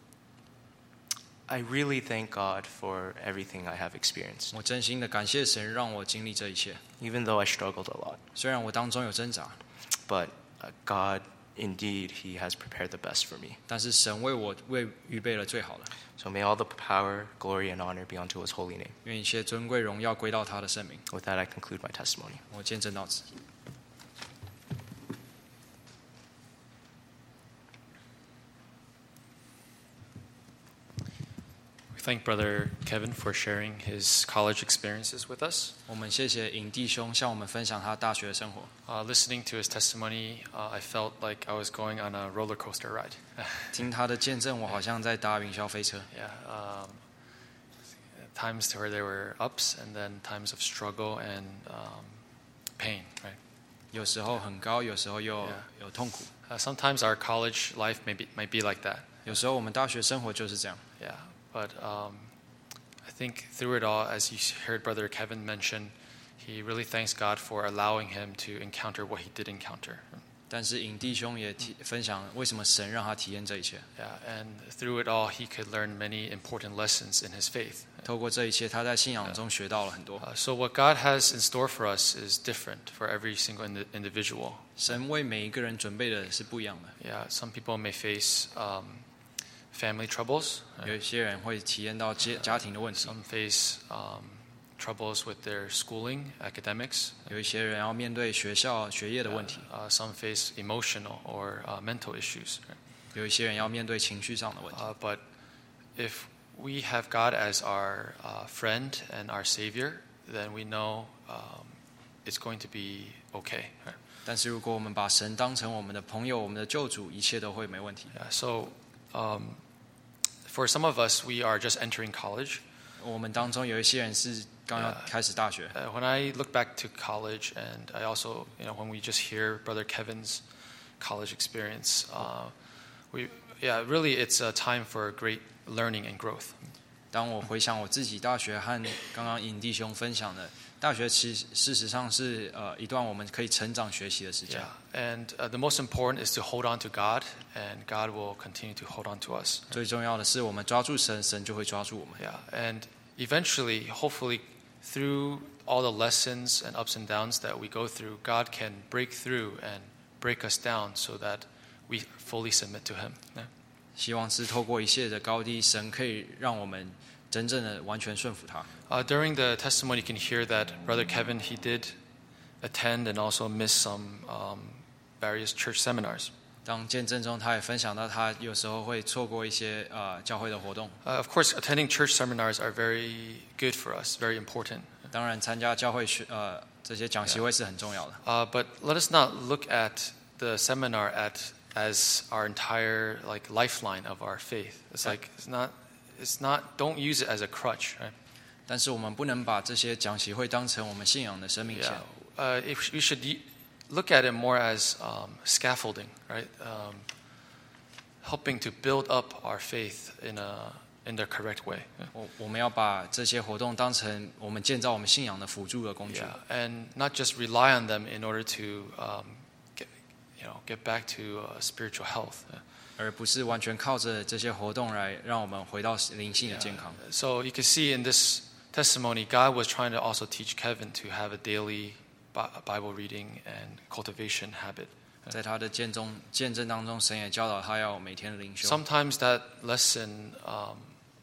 I really thank God for everything I have experienced, 我真心的感谢神让我经历这一切， even though I struggled a lot. 虽然我当中有挣扎， But uh, God, indeed, He has prepared the best for me. 但是神为我为预备了最好的。 So may all the power, glory, and honor be unto His holy name. 愿一切尊贵荣耀归到他的圣名。 With that, I conclude my testimony. 我见证到此。 We thank Brother Kevin for sharing his college experiences with us. 我们谢谢尹弟兄向我们分享他大学的生活。 Uh, listening to his testimony, uh, I felt like I was going on a roller coaster ride. 听他的见证，我好像在搭云霄飞车。 Yeah, um, times where there were ups and then times of struggle and um, pain, right? 有时候很高，有时候又 Yeah. 有痛苦。 Uh, sometimes our college life may be, might be like that. 有时候我们大学生活就是这样。 Yeah, but um, I think through it all, as you heard Brother Kevin mention, he really thanks God for allowing him to encounter what he did encounter. 但是尹弟兄也体分享为什么神让他体验这一切。 Yeah, and through it all, he could learn many important lessons in his faith. 透过这一切，他在信仰中学到了很多。 Uh, so what God has in store for us is different for every single indi- individual. 神为每一个人准备的是不一样的。 Yeah, some people may face um, family troubles. 有一些人会体验到家家庭的问题， Some face um, troubles with their schooling, academics. 有一些人要面对学校学业的问题， Uh, some face emotional or uh, mental issues. 有一些人要面对情绪上的问题。 Uh, but if we have God as our uh, friend and our Savior, then we know um, it's going to be okay. Right? 但是如果我们把神当成我们的朋友、我们的救主，一切都会没问题。 Yeah, so um, for some of us, we are just entering college. 我们当中有一些人是刚要开始大学。 Uh, when I look back to college, and I also, you know, when we just hear Brother Kevin's college experience, uh, we, yeah, really, it's a time for great learning and growth. 当我回想我自己大学和刚刚尹弟兄分享的，大学其实事实上是呃一段我们可以成长学习的时间。 Yeah, and uh, the most important is to hold on to God, and God will continue to hold on to us. 最重要的是，我们抓住神，神就会抓住我们。 Yeah, and eventually, hopefully, through all the lessons and ups and downs that we go through, God can break through and break us down so that we fully submit to Him. Yeah. 希望是透过一切的高低，神可以让我们真正的完全顺服他。 Uh, during the testimony, you can hear that Brother Kevin, he did attend and also miss some um, various church seminars. 当见证中，他也分享到他有时候会错过一些呃教会的活动。 Uh, of course, attending church seminars are very good for us, very important. 当然，参加教会学呃这些讲习会是很重要的。 Uh, but let us not look at the seminar at as our entire like lifeline of our faith. It's like it's not, it's not. Don't use it as a crutch, right? 但是我们不能把这些讲习会当成我们信仰的生命线。 Yeah. Uh, if we should look at it more as um, scaffolding, right? Um, helping to build up our faith in a in the correct way. 我我们要把这些活动当成我们建造我们信仰的辅助的工具。 Yeah, and not just rely on them in order to um, get, you know, get back to uh, spiritual health. 而不是完全靠着这些活动来让我们回到灵性的健康。 So you can see in this testimony, God was trying to also teach Kevin to have a daily Bible reading and cultivation habit. 在他的见中见证当中，神也教导他要每天的灵修。 Sometimes that lesson, um,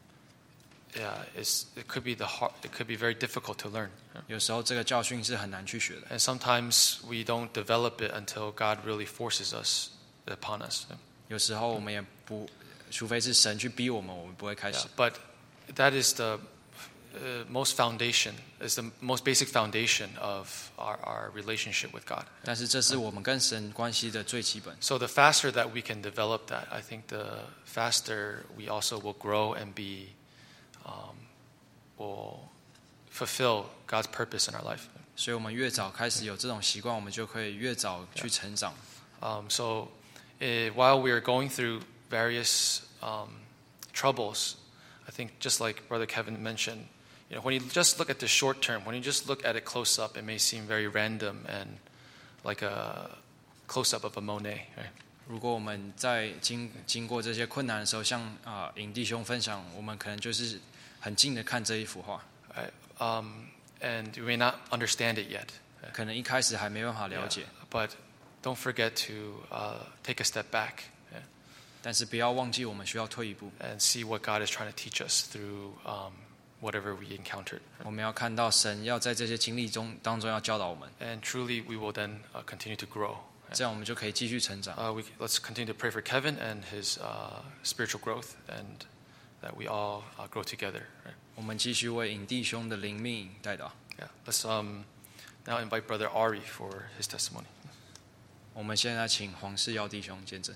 yeah, is it could be the hard, it could be very difficult to learn. 有时候这个教训是很难去学的。 And sometimes we don't develop it until God really forces us upon us. 有时候我们也不，除非是神去逼我们，我们不会开始。 Yeah, but that is the uh, most foundation, is the most basic foundation of our, our relationship with God. 但是这是我们跟神关系的最基本。 So the faster that we can develop that, I think the faster we also will grow and be, um, will fulfill God's purpose in our life. 所以我们越早开始有这种习惯，我们就可以越早去成长。 Um, so uh, while we are going through various um, troubles, I think just like Brother Kevin mentioned, you know, when you just look at the short term, when you just look at it close up, it may seem very random and like a close up of a Monet. Right? 如果我们在经经过这些困难的时候，像啊尹弟兄分享，我们可能就是很近的看这一幅画， Right? Um, and you may not understand it yet. 可能一开始还没办法了解， Yeah, but don't forget to uh, take a step back. Yeah, 但是不要忘记我们需要退一步， and see what God is trying to teach us through um, whatever we encountered. 我们要看到神要在这些经历中当中要教导我们， And truly, we will then uh, continue to grow. 这样我们就可以继续成长。 Uh, we, let's continue to pray for Kevin and his uh, spiritual growth, and that we all uh, grow together. Right? 我们继续为尹弟兄的灵命带祷。 Yeah. Let's um, now invite Brother Ari for his testimony. 我们现在请黄世耀弟兄见证。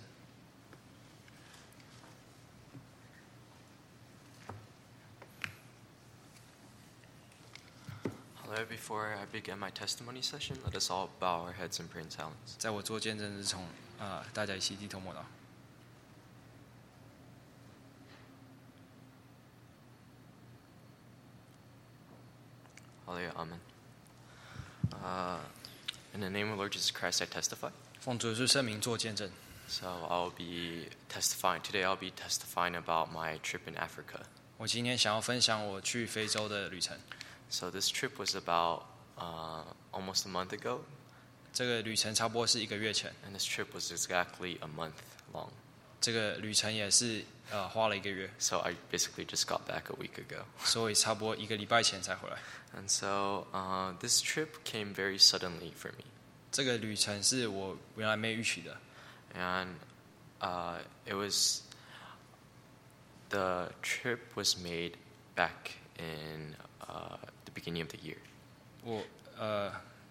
Hello, before I begin my testimony session, let us all bow our heads and pray in silence. 在我做见证之中，啊、大家一起低头默祷。 Hallelujah, Amen. Uh, in the name of Lord Jesus Christ, I testify. 奉主耶稣圣名做见证。 So I'll be testifying. Today I'll be testifying about my trip in Africa. 我今天想要分享我去非洲的旅程。 So this trip was about uh, almost a month ago, 这个旅程差不多是一个月前。 and this trip was exactly a month long. 这个旅程也是呃花了一个月， So I basically just got back a week ago. 所以差不多一个礼拜前才回来。 And so uh, this trip came very suddenly for me. 这个旅程是我原来没预期的， And uh, it was, the trip was made back in uh, the beginning of the year. 我呃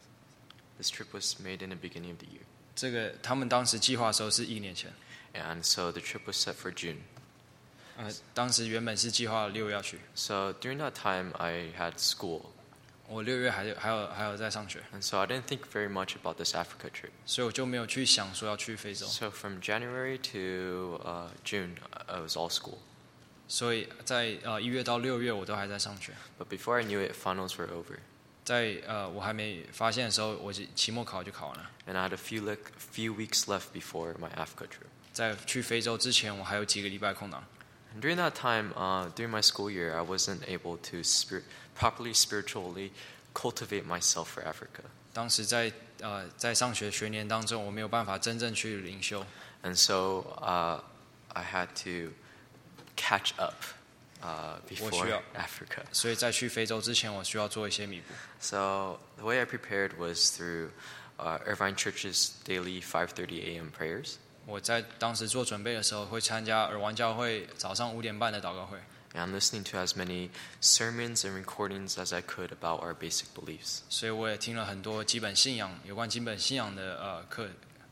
This trip was made in the beginning of the year. 这个他们当时计划的时候是一年前， And so the trip was set for June. 呃当时原本是计划六月要去， So during that time, I had school. 我六月还有还有还有在上学， And so I didn't think very much about this Africa trip. 所以我就没有去想说要去非洲， So from January to uh, June, uh, it was all school. 所以在呃一月到六月我都还在上学， But before I knew it, finals were over. 在呃我还没发现的时候，我期期末考就考完了。 And I had a few, like, few weeks left before my Africa trip. 在去非洲之前，我还有几个礼拜空档。 And during that time, uh, during my school year, I wasn't able to spir- properly spiritually cultivate myself for Africa. 当时在呃在上学学年当中，我没有办法真正去灵修， And so uh, I had to catch up uh, before 我需要- Africa. 所以在去非洲之前，我需要做一些弥补。 So the way I prepared was through uh, Irvine Church's daily five thirty a.m. prayers. 我在当时做准备的时候，会参加尔湾教会早上五点半的祷告会， And listening to as many sermons and recordings as I could about our basic beliefs. 所以我也听了很多基本信仰有关基本信仰的呃课。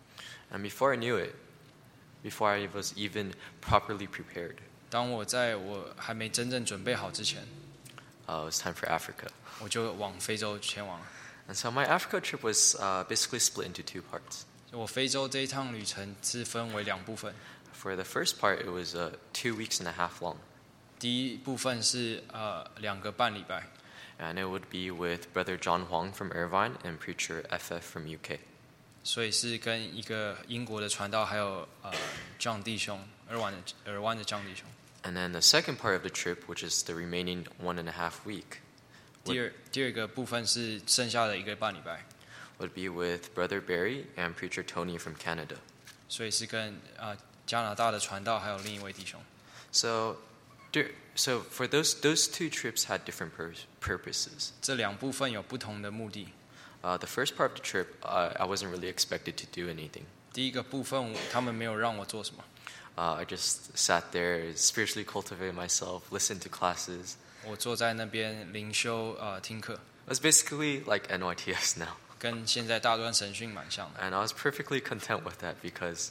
And before I knew it, before I was even properly prepared, 当我在我还没真正准备好之前， uh, it was time for Africa. 我就往非洲前往了。 And so my Africa trip was uh, basically split into two parts. 我非洲这一趟旅程是分为两部分， For the first part, it was uh, two weeks and a half long. 第一部分是呃两个半礼拜， And it would be with Brother John Huang from Irvine and preacher F F from U K. 所以是跟一个英国的传道，还有呃 John 弟兄，尔湾的尔湾的 John 弟兄。 And then the second part of the trip, which is the remaining one and a half week, 第二第二个部分是剩下的一个半礼拜， would be with Brother Barry and preacher Tony from Canada. 所以是跟呃加拿大的传道，还有另一位弟兄。 So, dur- so for those those two trips had different pur- purposes. 这两部分有不同的目的。 Uh, the first part of the trip, uh, I wasn't really expected to do anything. 第一个部分，他们没有让我做什么， Uh, I just sat there, spiritually cultivated myself, listened to classes. 我坐在那边灵修呃听课， It was basically like N Y T S now. 跟现在大专神训蛮像的。 And I was perfectly content with that because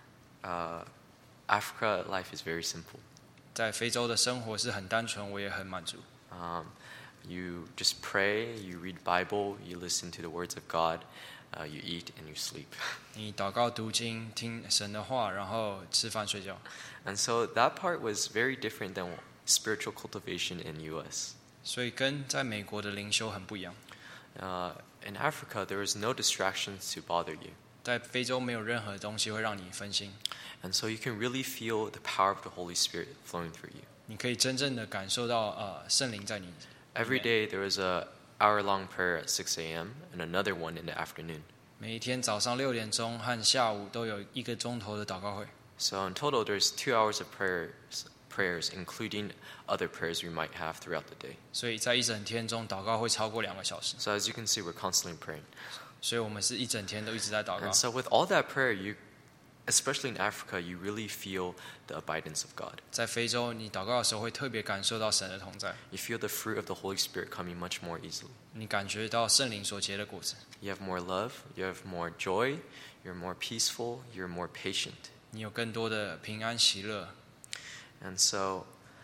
uh, Africa life is very simple. 在非洲的生活是很单纯，我也很满足。 Um, you just pray, you read Bible, you listen to the words of God, uh, you eat and you sleep. 你祷告、读经、听神的话，然后吃饭、睡觉。 And so that part was very different than spiritual cultivation in U S. 所以跟在美国的灵修很不一样。 Uh, in Africa, there was no distractions to bother you. 在非洲没有任何东西会让你分心， And so you can really feel the power of the Holy Spirit flowing through you. 你可以真正的感受到呃圣灵在你。 Every day there was a hour-long prayer at six a.m. and another one in the afternoon. 每一天早上六点钟和下午都有一个钟头的祷告会， So in total, there's two hours of prayers, prayers, including other prayers we might have throughout the day. 所以在一整天中祷告会超过两个小时， So as you can see, we're constantly praying. 所以我们是一整天都一直在祷告 And。so with all that prayer, you, especially in Africa, you really feel the abidance of God. 在非洲，你祷告的时候会特别感受到神的同在， You feel the fruit of the Holy Spirit coming much more easily. 你感觉到圣灵所结的果子， You have more love, you have more joy, you're more peaceful, you're more patient. 你有更多的平安喜乐。 And so,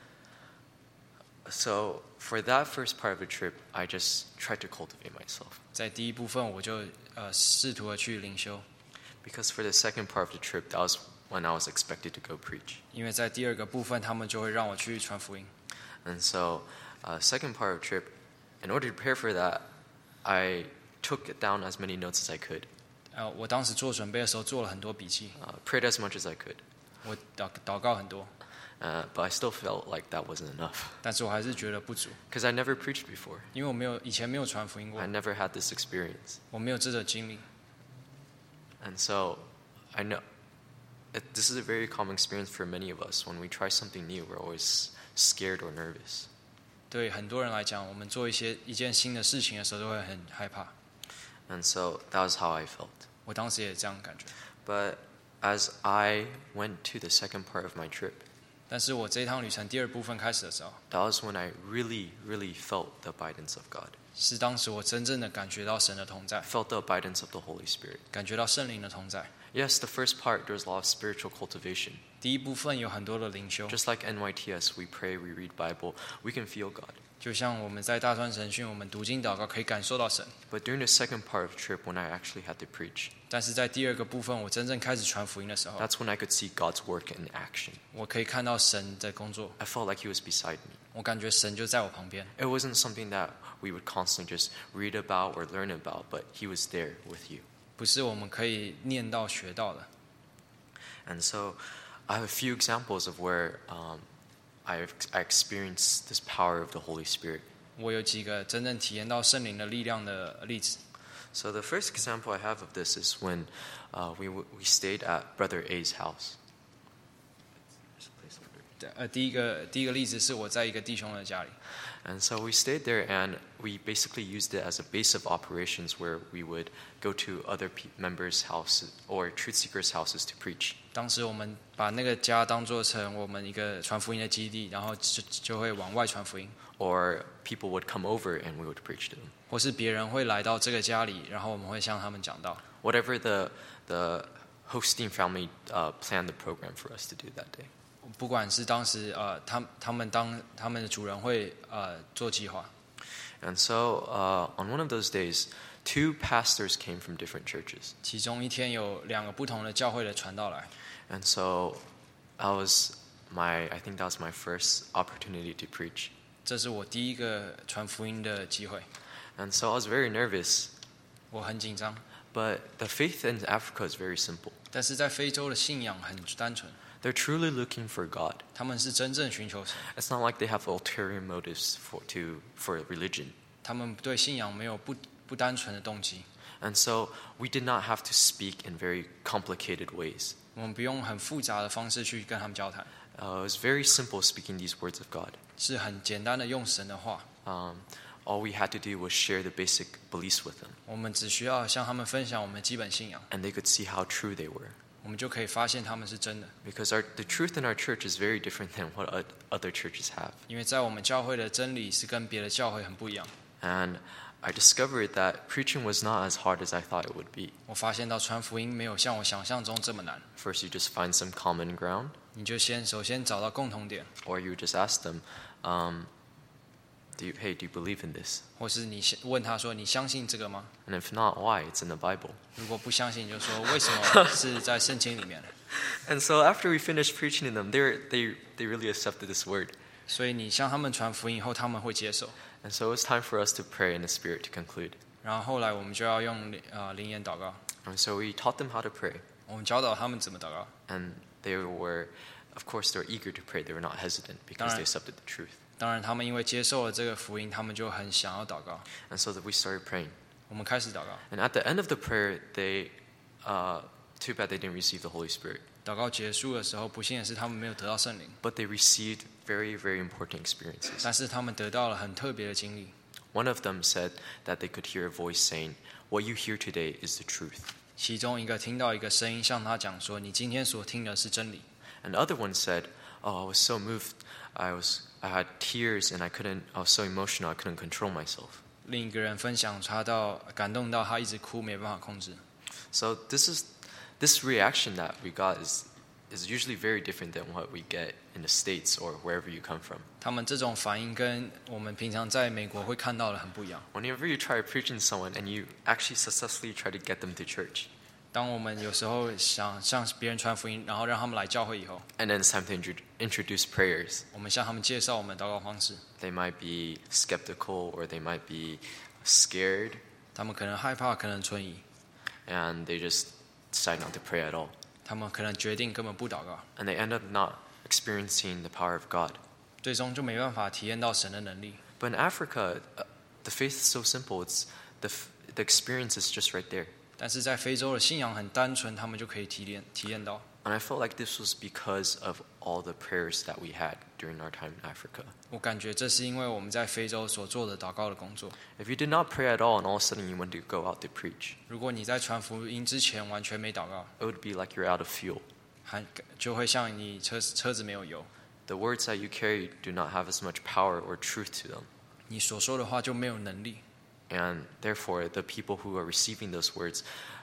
so for that first part of the trip, I just tried to cultivate myself. 在第一部分，我就呃试图的去灵修， Because for the second part of the trip, that was when I was expected to go preach. 因为在第二个部分，他们就会让我去传福音。 And so, uh, second part of the trip, in order to prepare for that, I took down as many notes as I could, 呃，我当时做准备的时候做了很多笔记， uh, prayed as much as I could. 我祷祷告很多， Uh, but I still felt like that wasn't enough 但是我还是觉得不足， because I never preached before. 因为我没有以前没有传福音过 I，never had this experience. 我没有这个经历， And so, I know, it, this is a very common experience for many of us. When we try something new, we're always scared or nervous. 对很多人来讲，我们做一些一件新的事情的时候，都会很害怕。 And so that was how I felt. 我当时也这样感觉。 But as I went to the second part of my trip, 但是我这一趟旅程第二部分开始的时候， that was when I really, really felt the abidance of God. 是当时我真正的感觉到神的同在， Felt the abidance of the Holy Spirit. 感觉到圣灵的同在。 Yes, the first part, there's a lot of spiritual cultivation. 第一部分有很多的灵修， Just like N Y T S, we pray, we read Bible, we can feel God. 就像我们在大专神训，我们读经祷告可以感受到神。 But during the second part of the trip, when I actually had to preach, 但是在第二个部分，我真正开始传福音的时候， that's when I could see God's work in action. 我可以看到神在工作， I felt like He was beside me. 我感觉神就在我旁边。 It wasn't something that we would constantly just read about or learn about, but He was there with you. 不是我们可以念到学到的。 And so I have a few examples of where um, I, I experienced this power of the Holy Spirit. 我有几个真正体验到圣灵的力量的例子。 So the first example I have of this is when uh, we, w- we stayed at Brother A's house. 呃，第一个第一个例子是我在一个弟兄的家里， And so we stayed there, and we basically used it as a base of operations where we would go to other pe- members' houses or truth seekers' houses to preach. 当时我们把那个家当做成我们一个传福音的基地，然后就就会往外传福音， Or people would come over and we would preach to them. 或是别人会来到这个家里，然后我们会向他们讲道。 Whatever the, the hosting family uh, planned the program for us to do that day. 不管是当时呃，他他们当他们的主人会呃做计划， And so uh, on one of those days, two pastors came from different churches. 其中一天有两个不同的教会的传道来， And so that was my, I think that was my first opportunity to preach. 这是我第一个传福音的机会， And so I was very nervous, 我很紧张。 but the faith in Africa is very simple. 但是在非洲的信仰很单纯， They're truly looking for God. 他们是真正寻求神， It's not like they have ulterior motives for, to, for religion. 他们对信仰没有不不单纯的动机。 And so we did not have to speak in very complicated ways. 我们不用很复杂的方式去跟他们交谈， Uh, it was very simple speaking these words of God. 是很简单的用神的话。 Um, all we had to do was share the basic beliefs with them, 我们只需要向他们分享我们的基本信仰， and they could see how true they were. 我们就可以发现他们是真的。 Because our, the truth in our church is very different than what o- other churches have. 因为在我们教会的真理是跟别的教会很不一样。 And I discovered that preaching was not as hard as I thought it would be. 我发现到传福音没有像我想象中这么难， First, you just find some common ground, 你就先首先找到共同点， or you just ask them, um, do you, hey, do you believe in this? 或是你先问他说：“你相信这个吗 And if not, why? It's in the Bible.？” 如果不相信，你就说为什么是在圣经里面。 And so after we finished preaching to them, they, were, they, they really accepted this word. 所以你向他们传福音以后，他们会接受。 And so it was time for us to pray in the Spirit to conclude. 然后后来我们就要用呃灵言祷告， And so we taught them how to pray. 我们教导他们怎么祷告。 And they were, of course, they were eager to pray. They were not hesitant because they accepted the truth. 当然，他们因为接受了这个福音，他们就很想要祷告。 And so that we started praying. 我们开始祷告， And at the end of the prayer, they, uh, too bad they didn't receive the Holy Spirit. 祷告结束的时候，不幸的是他们没有得到圣灵， But they received very, very important experiences. 但是他们得到了很特别的经历。 One of them said that they could hear a voice saying, "What you hear today is the truth." 其中一个听到一个声音向他讲说：“你今天所听的是真理。” And the other one said, "Oh, I was so moved. I was, I had tears, and I couldn't. I was so emotional. I couldn't control myself." 另一个人分享他到感动到他一直哭，没办法控制。 So this is, this reaction that we got is, is usually very different than what we get in the States or wherever you come from. 他们这种反应跟我们平常在美国会看到的很不一样。 Whenever you try preaching to someone and you actually successfully try to get them to church, 当我们有时候想向别人传福音，然后让他们来教会以后， and then it's time to intro- introduce prayers, 我们向他们介绍我们的祷告方式， they might be skeptical or they might be scared, 他们可能害怕，可能存疑， and they just decide not to pray at all. 他们可能决定根本不祷告， And they end up not experiencing the power of God. 最终就没办法体验到神的能力。 But in Africa, uh, the faith is so simple. It's the, f- the experience is just right there. 但是在非洲的信仰很单纯，他们就可以体验体验到。 And I felt like this was because of all the prayers that we had during our time in Africa. 我感觉这是因为我们在非洲所做的祷告的工作。 If you did not pray at all and all of a sudden you went to go out to preach, 如果你在传福音之前完全没祷告， it would be like you're out of fuel. 还就会像你车车子没有油， The words that you carry do not have as much power or truth to them. 你所说的话就没有能力。 And therefore, the people who are receiving those words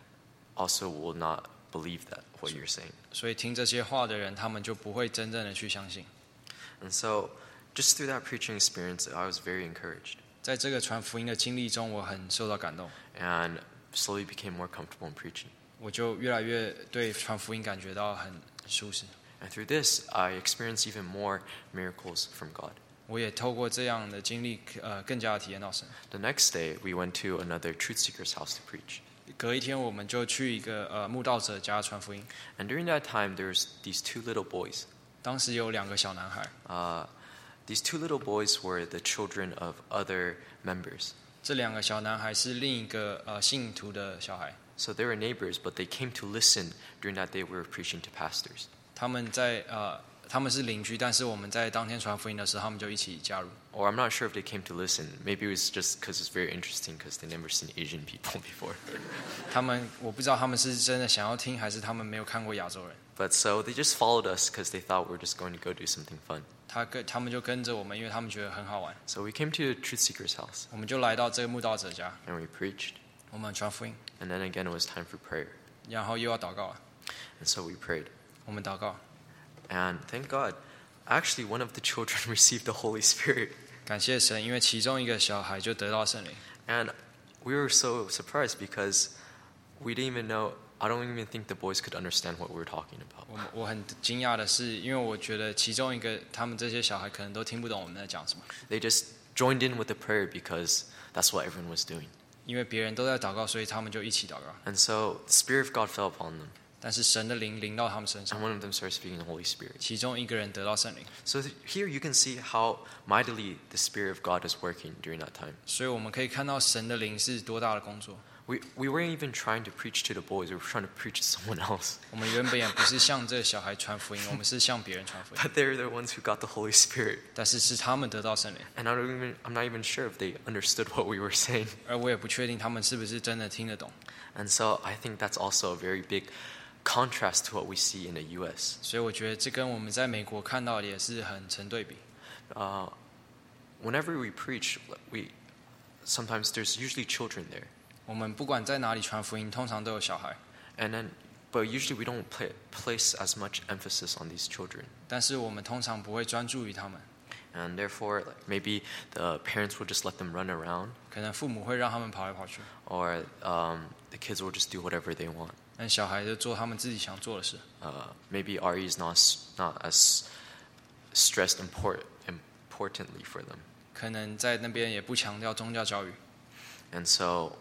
also will not believe that, what you're saying. 所以听这些话的人，他们就不会真正的去相信。 And so, just through that preaching experience, I was very encouraged 在这个传福音的经历中，我很受到感动， and slowly became more comfortable in preaching. 我就越来越对传福音感觉到很舒适。 And through this, I experienced even more miracles from God. 我也透过这样的经历，呃，更加的体验到神。 The next day, we went to another truth seeker's house to preach. 隔一天，我们就去一个呃慕道者家传福音。 And during that time, there was these two little boys. 当时有两个小男孩， Uh, these two little boys were the children of other members. 这两个小男孩是另一个呃信徒的小孩。 So they were neighbors, but they came to listen during that day we were preaching to pastors. 他们在呃他们是邻居，但是我们在当天传福音的时候，他们就一起加入。 Or I'm not sure if they came to listen. Maybe it was just because it's very interesting because they never seen Asian people before. 他们我不知道他们是真的想要听，还是他们没有看过亚洲人。 But so they just followed us because they thought we were just going to go do something fun. 他跟他们就跟着我们，因为他们觉得很好玩。 So we came to a truth seeker's house 我们就来到这个慕道者家， and we preached. 我们传福音， And then again, it was time for prayer. 然后又要祷告了。 And so we prayed. 我们祷告， And thank God, actually, one of the children received the Holy Spirit. 感谢神，因为其中一个小孩就得到圣灵。 And we were so surprised because we didn't even know, I don't even think the boys could understand what we were talking about. 我我很惊讶的是，因为我觉得其中一个他们这些小孩可能都听不懂我们在讲什么， They just joined in with the prayer because that's what everyone was doing. 因为别人都在祷告，所以他们就一起祷告。 And so the Spirit of God fell upon them. 但是神的灵临到他们身 And 上， one of them started speaking in the Holy Spirit. 其中一个人得到圣灵， So th- here you can see how mightily the Spirit of God is working during that time. 所以我们可以看到神的灵是多大的工作。 We, we weren't even trying to preach to the boys, we were trying to preach to someone else. 我们原本也不是向这个小孩传福音，我们是向别人传福音， But they're the ones who got the Holy Spirit. 但是是他们得到圣灵， And I don't even, I'm not even sure if they understood what we were saying. 而我也不确定他们是不是真的听得懂。 And so I think that's also a very big contrast to what we see in the U S. 所以我觉得这跟我们在美国看到的也是很成对比。 Uh, whenever we preach, we sometimes there's usually children there. 我们不管在哪里传福音，通常都有小孩， And then, but usually we don't play, place as much emphasis on these children. 但是我们通常不会专注于他们， And therefore, like, maybe the parents will just let them run around, 可能父母会让他们跑来跑去， or um, the kids will just do whatever they want. 但小孩就做他们自己想做的事。 Uh, maybe R E is not s- not as stressed import, importantly for them. 可能在那边也不强调宗教教育， And so,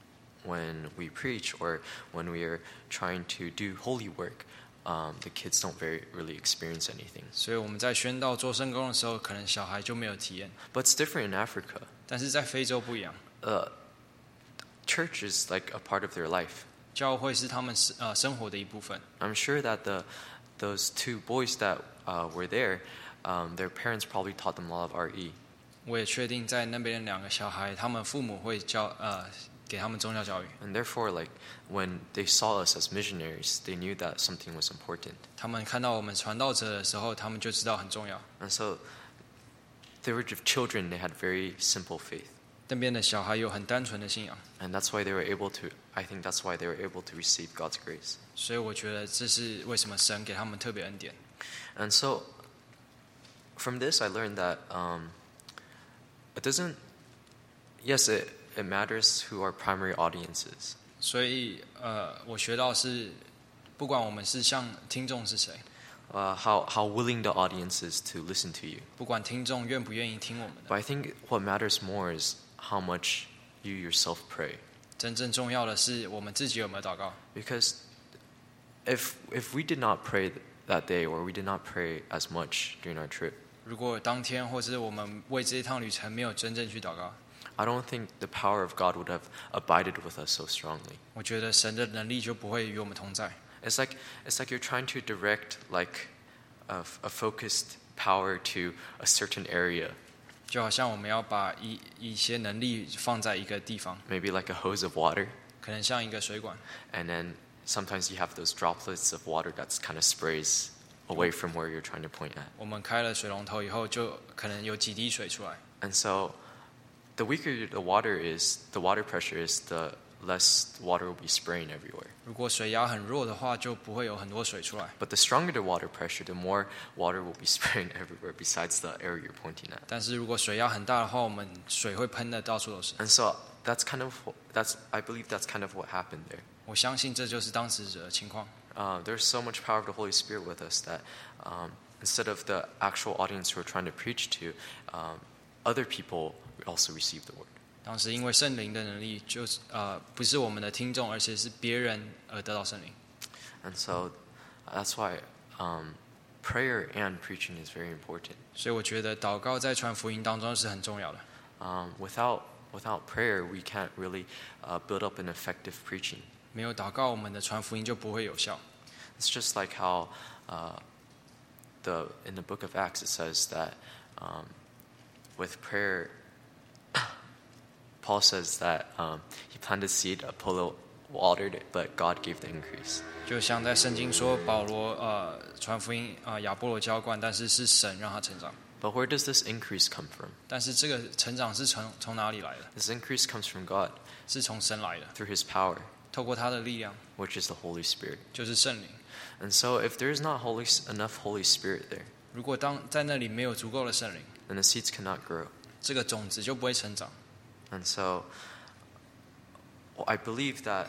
when we preach or when we are trying to do holy work, um, the kids don't very really experience anything. 所以我们在宣道做圣工的时候，可能小孩就没有体验。 But it's different in Africa. 但是在非洲不一样， Uh, church is like a part of their life. 教会是他们呃生活的一部分。 I'm sure that the those two boys that uh, were there, um, their parents probably taught them a lot of R E. 我也确定在那边两个小孩，他们父母会教呃给他们宗教教育， And therefore, like when they saw us as missionaries, they knew that something was important. 他们看到我们传道者的时候，他们就知道很重要。 And so, they were just children. They had very simple faith, 那边的小孩有很单纯的信仰， and that's why they were able to. I think that's why they were able to receive God's grace. 所以我觉得这是为什么神给他们特别恩典。 And so, from this, I learned that um, it doesn't. Yes, it it matters who our primary audience is. 所以呃，我学到是，不管我们是像听众是谁， Uh, how how willing the audience is to listen to you. 不管听众愿不愿意听我们的， But I think what matters more is how much you yourself pray. 真正重要的是我们自己有没有祷告。 Because if if we did not pray that day, or we did not pray as much during our trip, 如果当天或是我们为这一趟旅程没有真正去祷告， I don't think the power of God would have abided with us so strongly. 我觉得神的能力就不会与我们同在。 It's like it's like you're trying to direct like a, a focused power to a certain area. 就好像我们要把一一些能力放在一个地方， Maybe like a hose of water, 可能像一个水管， and then sometimes you have those droplets of water that's kind of sprays away from where you're trying to point at. 我们开了水龙头以后，就可能有几滴水出来。 And so the weaker the water is, the water pressure is, the less water will be spraying everywhere. 如果水压很弱的话，就不会有很多水出来。 But the stronger the water pressure, the more water will be spraying everywhere besides the area you're pointing at. 但是如果水压很大的话，我们水会喷的到处都是。 And so that's kind of that's I believe that's kind of what happened there. 我相信这就是当时的情况。 Uh, there's so much power of the Holy Spirit with us that um, instead of the actual audience who we're trying to preach to, um, other people also receive the word. 当时因为圣灵的能力，就是呃不是我们的听众，而且是别人而得到圣灵。 And so that's why um, prayer and preaching is very important. 所以我觉得祷告在传福音当中是很重要的。 Um, without without prayer, we can't really uh, build up an effective preaching. 没有祷告，我们的传福音就不会有效。 It's just like how uh, the in the book of Acts it says that um, with prayer, Paul says that um, he planted seed, Apollo watered it, but God gave the increase. 就像在圣经说，保罗呃传福音啊、呃，亚波罗浇灌，但是是神让他成长。 But where does this increase come from? 但是这个成长是从从哪里来的？ This increase comes from God 是从神来的， through His power, 透过他的力量， which is the Holy Spirit. 就是圣灵。 And so, if there is not holy, enough Holy Spirit there, 如果当在那里没有足够的圣灵， then the seeds cannot grow. 这个种子就不会成长。 And so, well, I believe that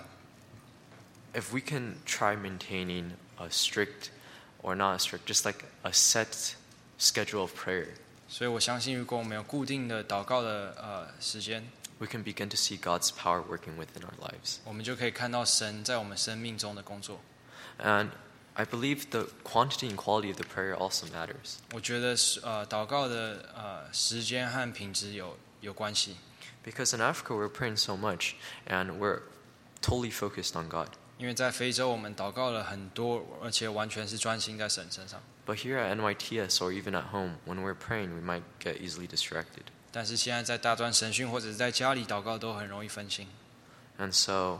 if we can try maintaining a strict, or not a strict, just like a set schedule of prayer, 所以我相信，如果我们有固定的祷告的呃时间， we can begin to see God's power working within our lives. 我们就可以看到神在我们生命中的工作。 And I believe the quantity and quality of the prayer also matters. 我觉得是呃祷告的呃时间和品质有有关系， Because in Africa, we're praying so much, and we're totally focused on God. 因为在非洲我们祷告了很多，而且完全是专心在神身上。 But here at N Y T S or even at home, when we're praying, we might get easily distracted. 但是现在在大专神训或者是在家里祷告都很容易分心， And so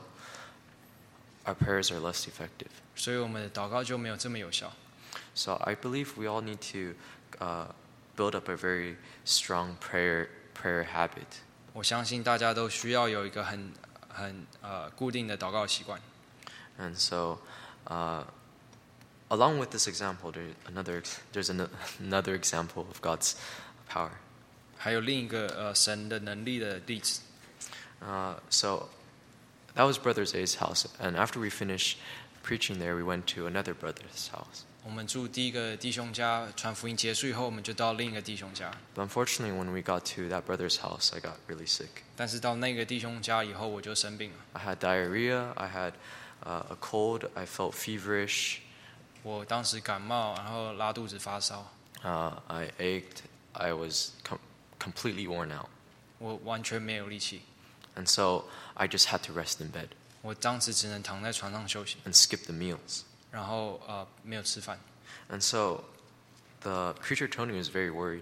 our prayers are less effective. 所以我们的祷告就没有这么有效。 So I believe we all need to uh, build up a very strong prayer prayer habit. 我相信大家都需要有一个很很呃固定的祷告习惯。 And so, uh, along with this example, there's another there's an, another example of God's power. 还有另一个呃神的能力的例子。 Uh, so that was Brother Zay's house, and after we finished preaching there, we went to another brother's house. 我们住第一个弟兄家，传福音结束以后，我们就到另一个弟兄家。 But unfortunately, when we got to that brother's house, I got really sick. 但是到那个弟兄家以后，我就生病了。 I had diarrhea. I had uh, a cold. I felt feverish. 我当时感冒，然后拉肚子、发烧， Uh, I ached. I was com- completely worn out. 我完全没有力气。 And so I just had to rest in bed 我当时只能躺在床上休息， and skip the meals. 然后呃没有吃饭。 And so the preacher Tony was very worried.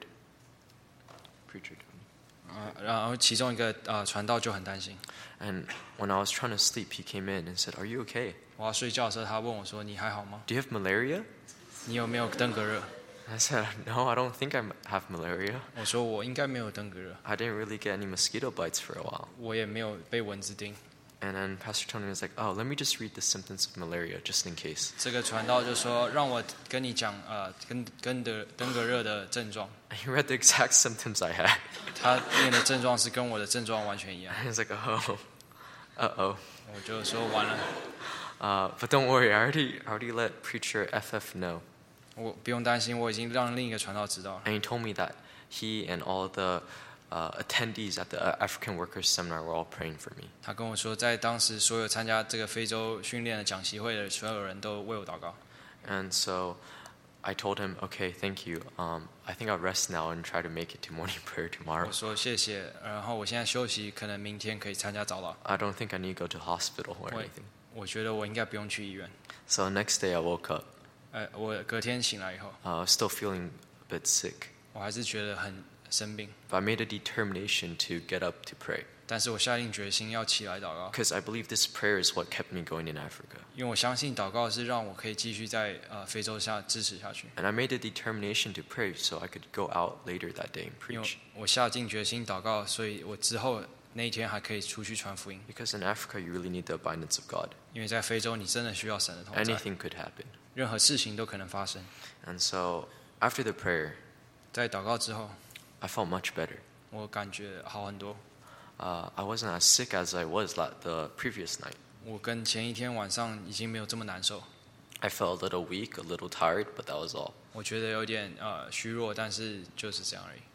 Preacher Tony. 呃，然后其中一个呃传道就很担心。 And when I was trying to sleep, he came in and said, "Are you okay? 我要睡觉的时候，他问我说：“你还好吗？ Do you have malaria?" 你有没有登革热 I said, "No, I don't think I have malaria. ？” 我说：“我应该没有登革热， I didn't really get any mosquito bites for a while." 我也没有被蚊子叮。” And then Pastor Tony was like, "Oh, let me just read the symptoms of malaria just in case." 这个传道就说：“让我跟你讲呃跟跟的登革热的症状。 And he read the exact symptoms I had. ” 他念的症状是跟我的症状完全一样。 And he's like, "Oh, uh-oh." 我就说完了， Uh, but don't worry, I already, I already let preacher F F know. 我不用担心，我已经让另一个传道知道了。 And he told me that he and all the uh, attendees at the African Workers Seminar were all praying for me. 他跟我说，在当时所有参加这个非洲训练的讲习会的所有人都为我祷告。 And so I told him, "Okay, thank you. Um, I think I'll rest now and try to make it to morning prayer tomorrow. 我说谢谢，然后我现在休息，可能明天可以参加早祷。 I don't think I need to go to hospital or 我 anything." 我我觉得我应该不用去医院。 So the next day I woke up. 呃，我隔天醒来以后， Uh, I was still feeling a bit sick. 我还是觉得很生病， But I made a determination to get up to pray. 但是我下定决心要起来祷告， Because I believe this prayer is what kept me going in Africa. 因为我相信祷告是让我可以继续在呃非洲下支持下去。 And I made a determination to pray so I could go out later that day and 因为 preach. 我下定决心祷告，所以我之后那一天还可以出去传福音。 Because in Africa, you really need the abundance of God. 因为在非洲，你真的需要神的同在， Anything could happen. 任何事情都可能发生。 And so after the prayer, 在祷告之后， I felt much better. 我感觉好很多。 Uh, I wasn't as sick as I was la- the previous night. 我跟前一天晚上已经没有这么难受。 I felt a little weak, a little tired, but that was all. 我觉得有点呃虚弱，但是就是这样而已。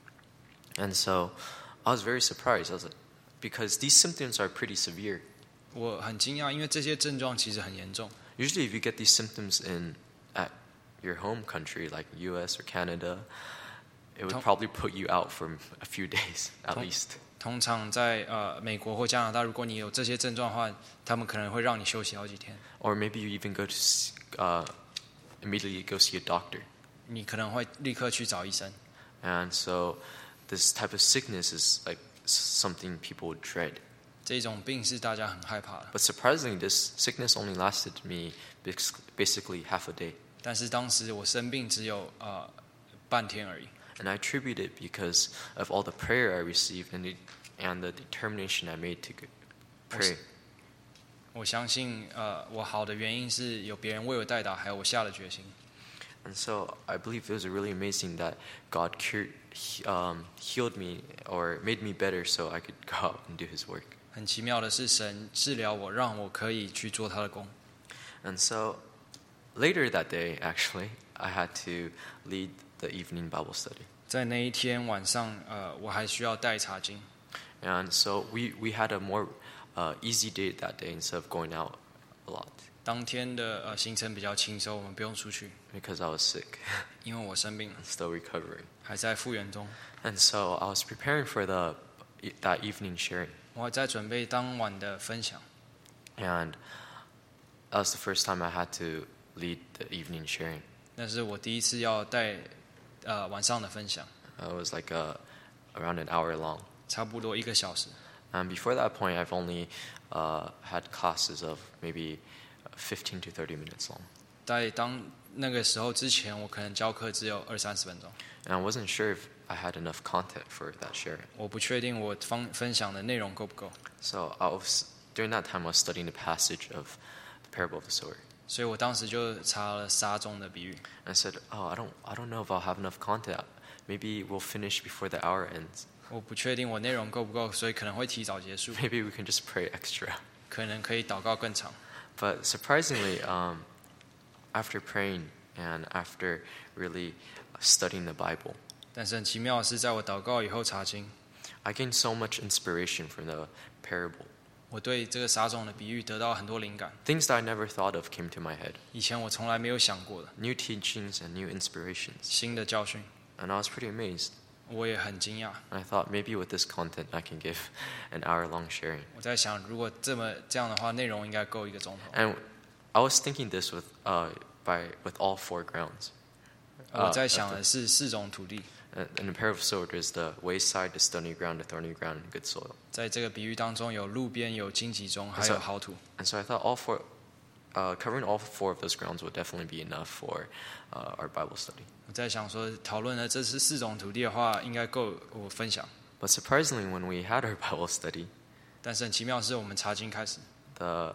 And so I was very surprised. I was like, because these symptoms are pretty severe. 我很惊讶，因为这些症状其实很严重。 Usually, if you get these symptoms in at your home country, like U S or Canada, it would Tom- probably put you out for a few days at Tom- least. 通常在呃美国或加拿大，如果你有这些症状的话，他们可能会让你休息好几天。 Or maybe you even go to s- uh, immediately go see a doctor. 你可能会立刻去找医生。 And so, this type of sickness is like s- something people would dread. 这种病是大家很害怕的。 But surprisingly, this sickness only lasted me bas- basically half a day. 但是当时我生病只有呃半天而已。 And I attribute it because of all the prayer I received and the, and the determination I made to g- pray. 我相信呃我好的原因是有别人为我代祷，还有我下了决心。 And so I believe it was really amazing that God cured, he- um, healed me or made me better so I could go out and do His work. 很奇妙的是，神治疗我，让我可以去做他的工。 And so later that day, actually, I had to lead the evening Bible study. 在那一天晚上，呃，我还需要带查经， And so we, we had a more uh, easy day that day instead of going out a lot 当天的呃行程比较轻松，我们不用出去， because I was sick 因为我生病了， and still recovering. 还在复原中。 And so I was preparing for the that evening sharing. 我还在准备当晚的分享， And that was the first time I had to lead the evening sharing. 那是我第一次要带呃晚上的分享， It was like a, around an hour long. 差不多一个小时。 And before that point, I've only uh, had classes of maybe fifteen to thirty minutes long. 在当那个时候之前，我可能教课只有二三十分钟， And I wasn't sure if I had enough content for that sharing. 我不确定我分分享的内容够不够， So I was, during that time, I was studying the passage of the parable of the sower. 所以我当时就查了沙中的比喻。 And I said, oh, I don't, I don't know if I'll have enough content. Maybe we'll finish before the hour ends. 我不确定我内容够不够，所以可能会提早结束， Maybe we can just pray extra. 可能可以祷告更长。 But surprisingly, um, after praying and after really studying the Bible, 但是很奇妙的是，在我祷告以后查经， I gained so much inspiration from the parable. 我对这个撒种的比喻得到很多灵感， Things that I never thought of came to my head. 以前我从来没有想过的 New teachings and new inspirations. 新的教训， And I was pretty amazed. 我也很惊讶。 And I thought maybe with this content I can give an hour long sharing. 我在想，如果这么这样的话，内容应该够一个钟头。 And I was thinking this with, uh, by, with all four grounds. 我在想的是四种土地， And in the pair of sower, there's the wayside, the stony ground, the thorny ground, and good soil. 在这个比喻当中有路边、有荆棘中，还是有好土。 And so I thought all four, uh, covering all four of those grounds would definitely be enough for uh, our Bible study. 我在想说，讨论了这是四种土地的话，应该够我分享。 But surprisingly, when we had our Bible study, 但是很奇妙的是，我们查经开始， the,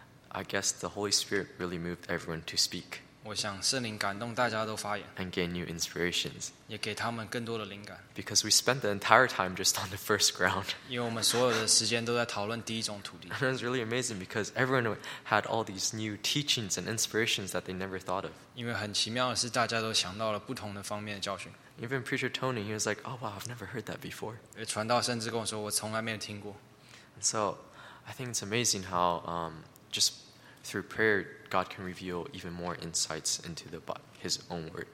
I guess the Holy Spirit really moved everyone to speak 我想圣灵感动大家都发言， and gain new inspirations. 也给他们更多的灵感。 Because we spent the entire time just on the first ground. 因为我们所有的时間都在討論第一種土地， And it was really amazing because everyone had all these new teachings and inspirations that they never thought of. 因為很奇妙的是，大家都想到了不同的方面的教訓。 Even Preacher Tony, he was like, oh wow, I've never heard that before. 而傳道甚至跟我說，我從來沒有聽過。 And so I think it's amazing how um, just through prayer, God can reveal even more insights into the, Bi- His own words.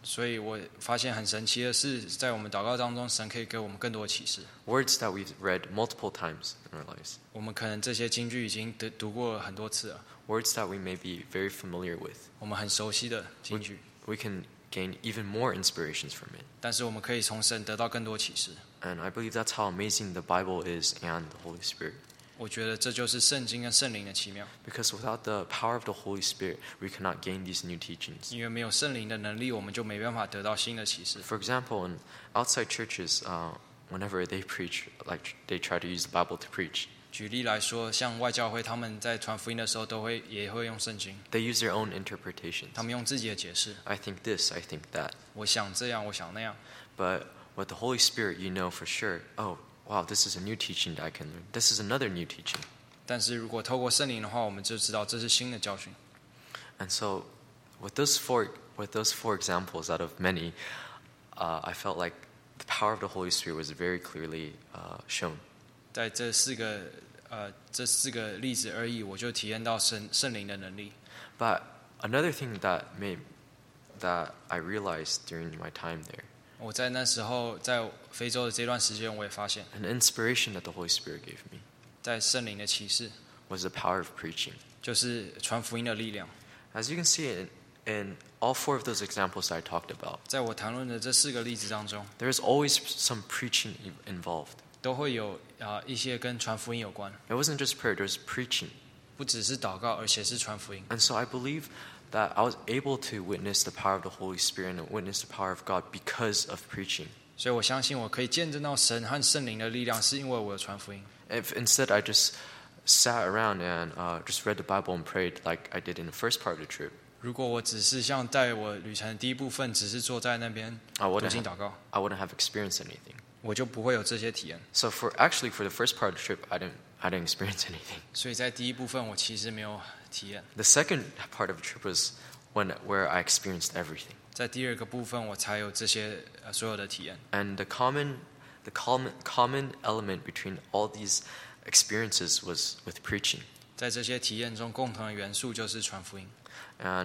所以我发现很神奇的是，在我们祷告当中，神可以给我们更多的启示。 Words that we've read multiple times in our lives. 我们可能这些金句已经读读过了很多次了， Words that we may be very familiar with. 我们很熟悉的金句， We can gain even more inspirations from it. 但是我们可以从神得到更多启示。 And I believe that's how amazing the Bible is and the Holy Spirit. 我觉得这就是圣经跟圣灵的奇妙， Because without the power of the Holy Spirit, we cannot gain these new teachings. 因为没有圣灵的能力，我们就没办法得到新的启示。 For example, in outside churches, uh, whenever they preach, like they try to use the Bible to preach, 举例来说，像外教会，他们在传福音的时候，都会也会用圣经， they use their own interpretations. 他们用自己的解释。 I think this, I think that. 我想这样，我想那样。 But with the Holy Spirit, you know for sure, oh, wow, this is a new teaching that I can learn. This is another new teaching. 但是如果透过圣灵的话，我们就知道这是新的教训。 And so, with those four, with those four examples out of many, uh, I felt like the power of the Holy Spirit was very clearly uh, shown. 在这四个呃这四个例子而已，我就体验到圣圣灵的能力。 But another thing that made that I realized during my time there, 我在那时候在非洲的这段时间，我也发现， an inspiration that the Holy Spirit gave me, 在圣灵的启示， was the power of preaching. 就是传福音的力量。 As you can see in, in all four of those examples I talked about, 在我谈论的这四个例子当中， there is always some preaching involved. 都会有啊、呃、一些跟传福音有关， It wasn't just prayer, there was preaching. 不只是祷告，而且是传福音。 And so I believe that I was able to witness the power of the Holy Spirit and witness the power of God because of preaching. 所以我相信我可以见证到神和圣灵的力量，是因为我有传福音。 If instead I just sat around and uh, just read the Bible and prayed like I did in the first part of the trip, 如果我只是像在我旅程的第一部分，只是坐在那边 I 读 wouldn't 经 have, 祷告， I wouldn't have experienced anything. 我就不会有这些体验。 So for actually for the first part of the trip, I didn't I didn't experience anything. 所以在第一部分，我其实没有体验。 The second part of the trip was when where I experienced everything. 在第二个部分，我才有这些呃所有的体验。 And the common the common common element between all these experiences was with preaching. 在这些体验中，共同的元素就是传福音。 And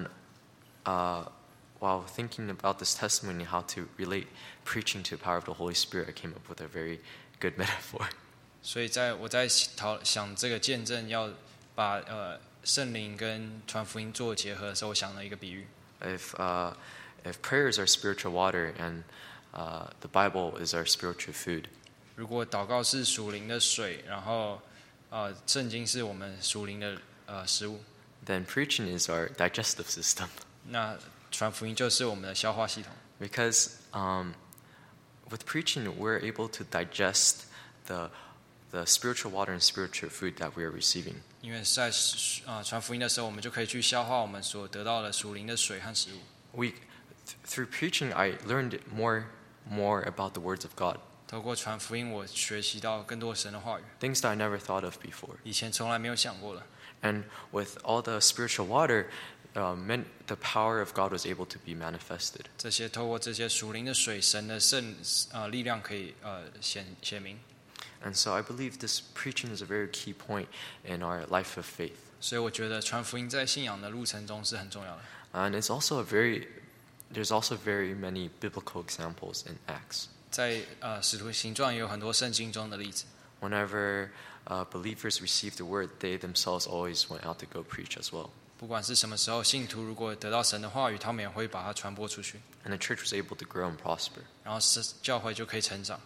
uh, while thinking about this testimony, how to relate preaching to the power of the Holy Spirit, I came up with a very good metaphor. 所以在我在讨想这个见证要把呃圣灵跟传福音做结合的时候，我想了一个比喻。 If uh, if prayer is our spiritual water and uh, the Bible is our spiritual food, 如果祷告是属灵的水，然后呃圣经是我们属灵的呃食物， then preaching is our digestive system. 那传福音就是我们的消化系统。 Because um, with preaching, we're able to digest the the spiritual water and spiritual food that we are receiving. 因为在啊、呃、传福音的时候，我们就可以去消化我们所得到的属灵的水和食物。 We th- through preaching, I learned more more about the words of God, 透过传福音，我学习到更多神的话语， things that I never thought of before. 以前从来没有想过的。 And with all the spiritual water, uh, meant the power of God was able to be manifested. 这些透过这些属灵的水，神的圣啊、呃、力量可以呃显显明。 And so I believe this preaching is a very key point in our life of faith. 所以我觉得传福音在信仰的路程中是很重要的。 And it's also a very, there's also very many biblical examples in Acts. 在呃使徒行传也有很多圣经中的例子。 Whenever uh, believers received the word, they themselves always went out to go preach as well. 不管是什么时候，信徒如果得到神的话语，他们也会把它传播出去， And the church was able to grow and prosper. 然后是教会就可以成长。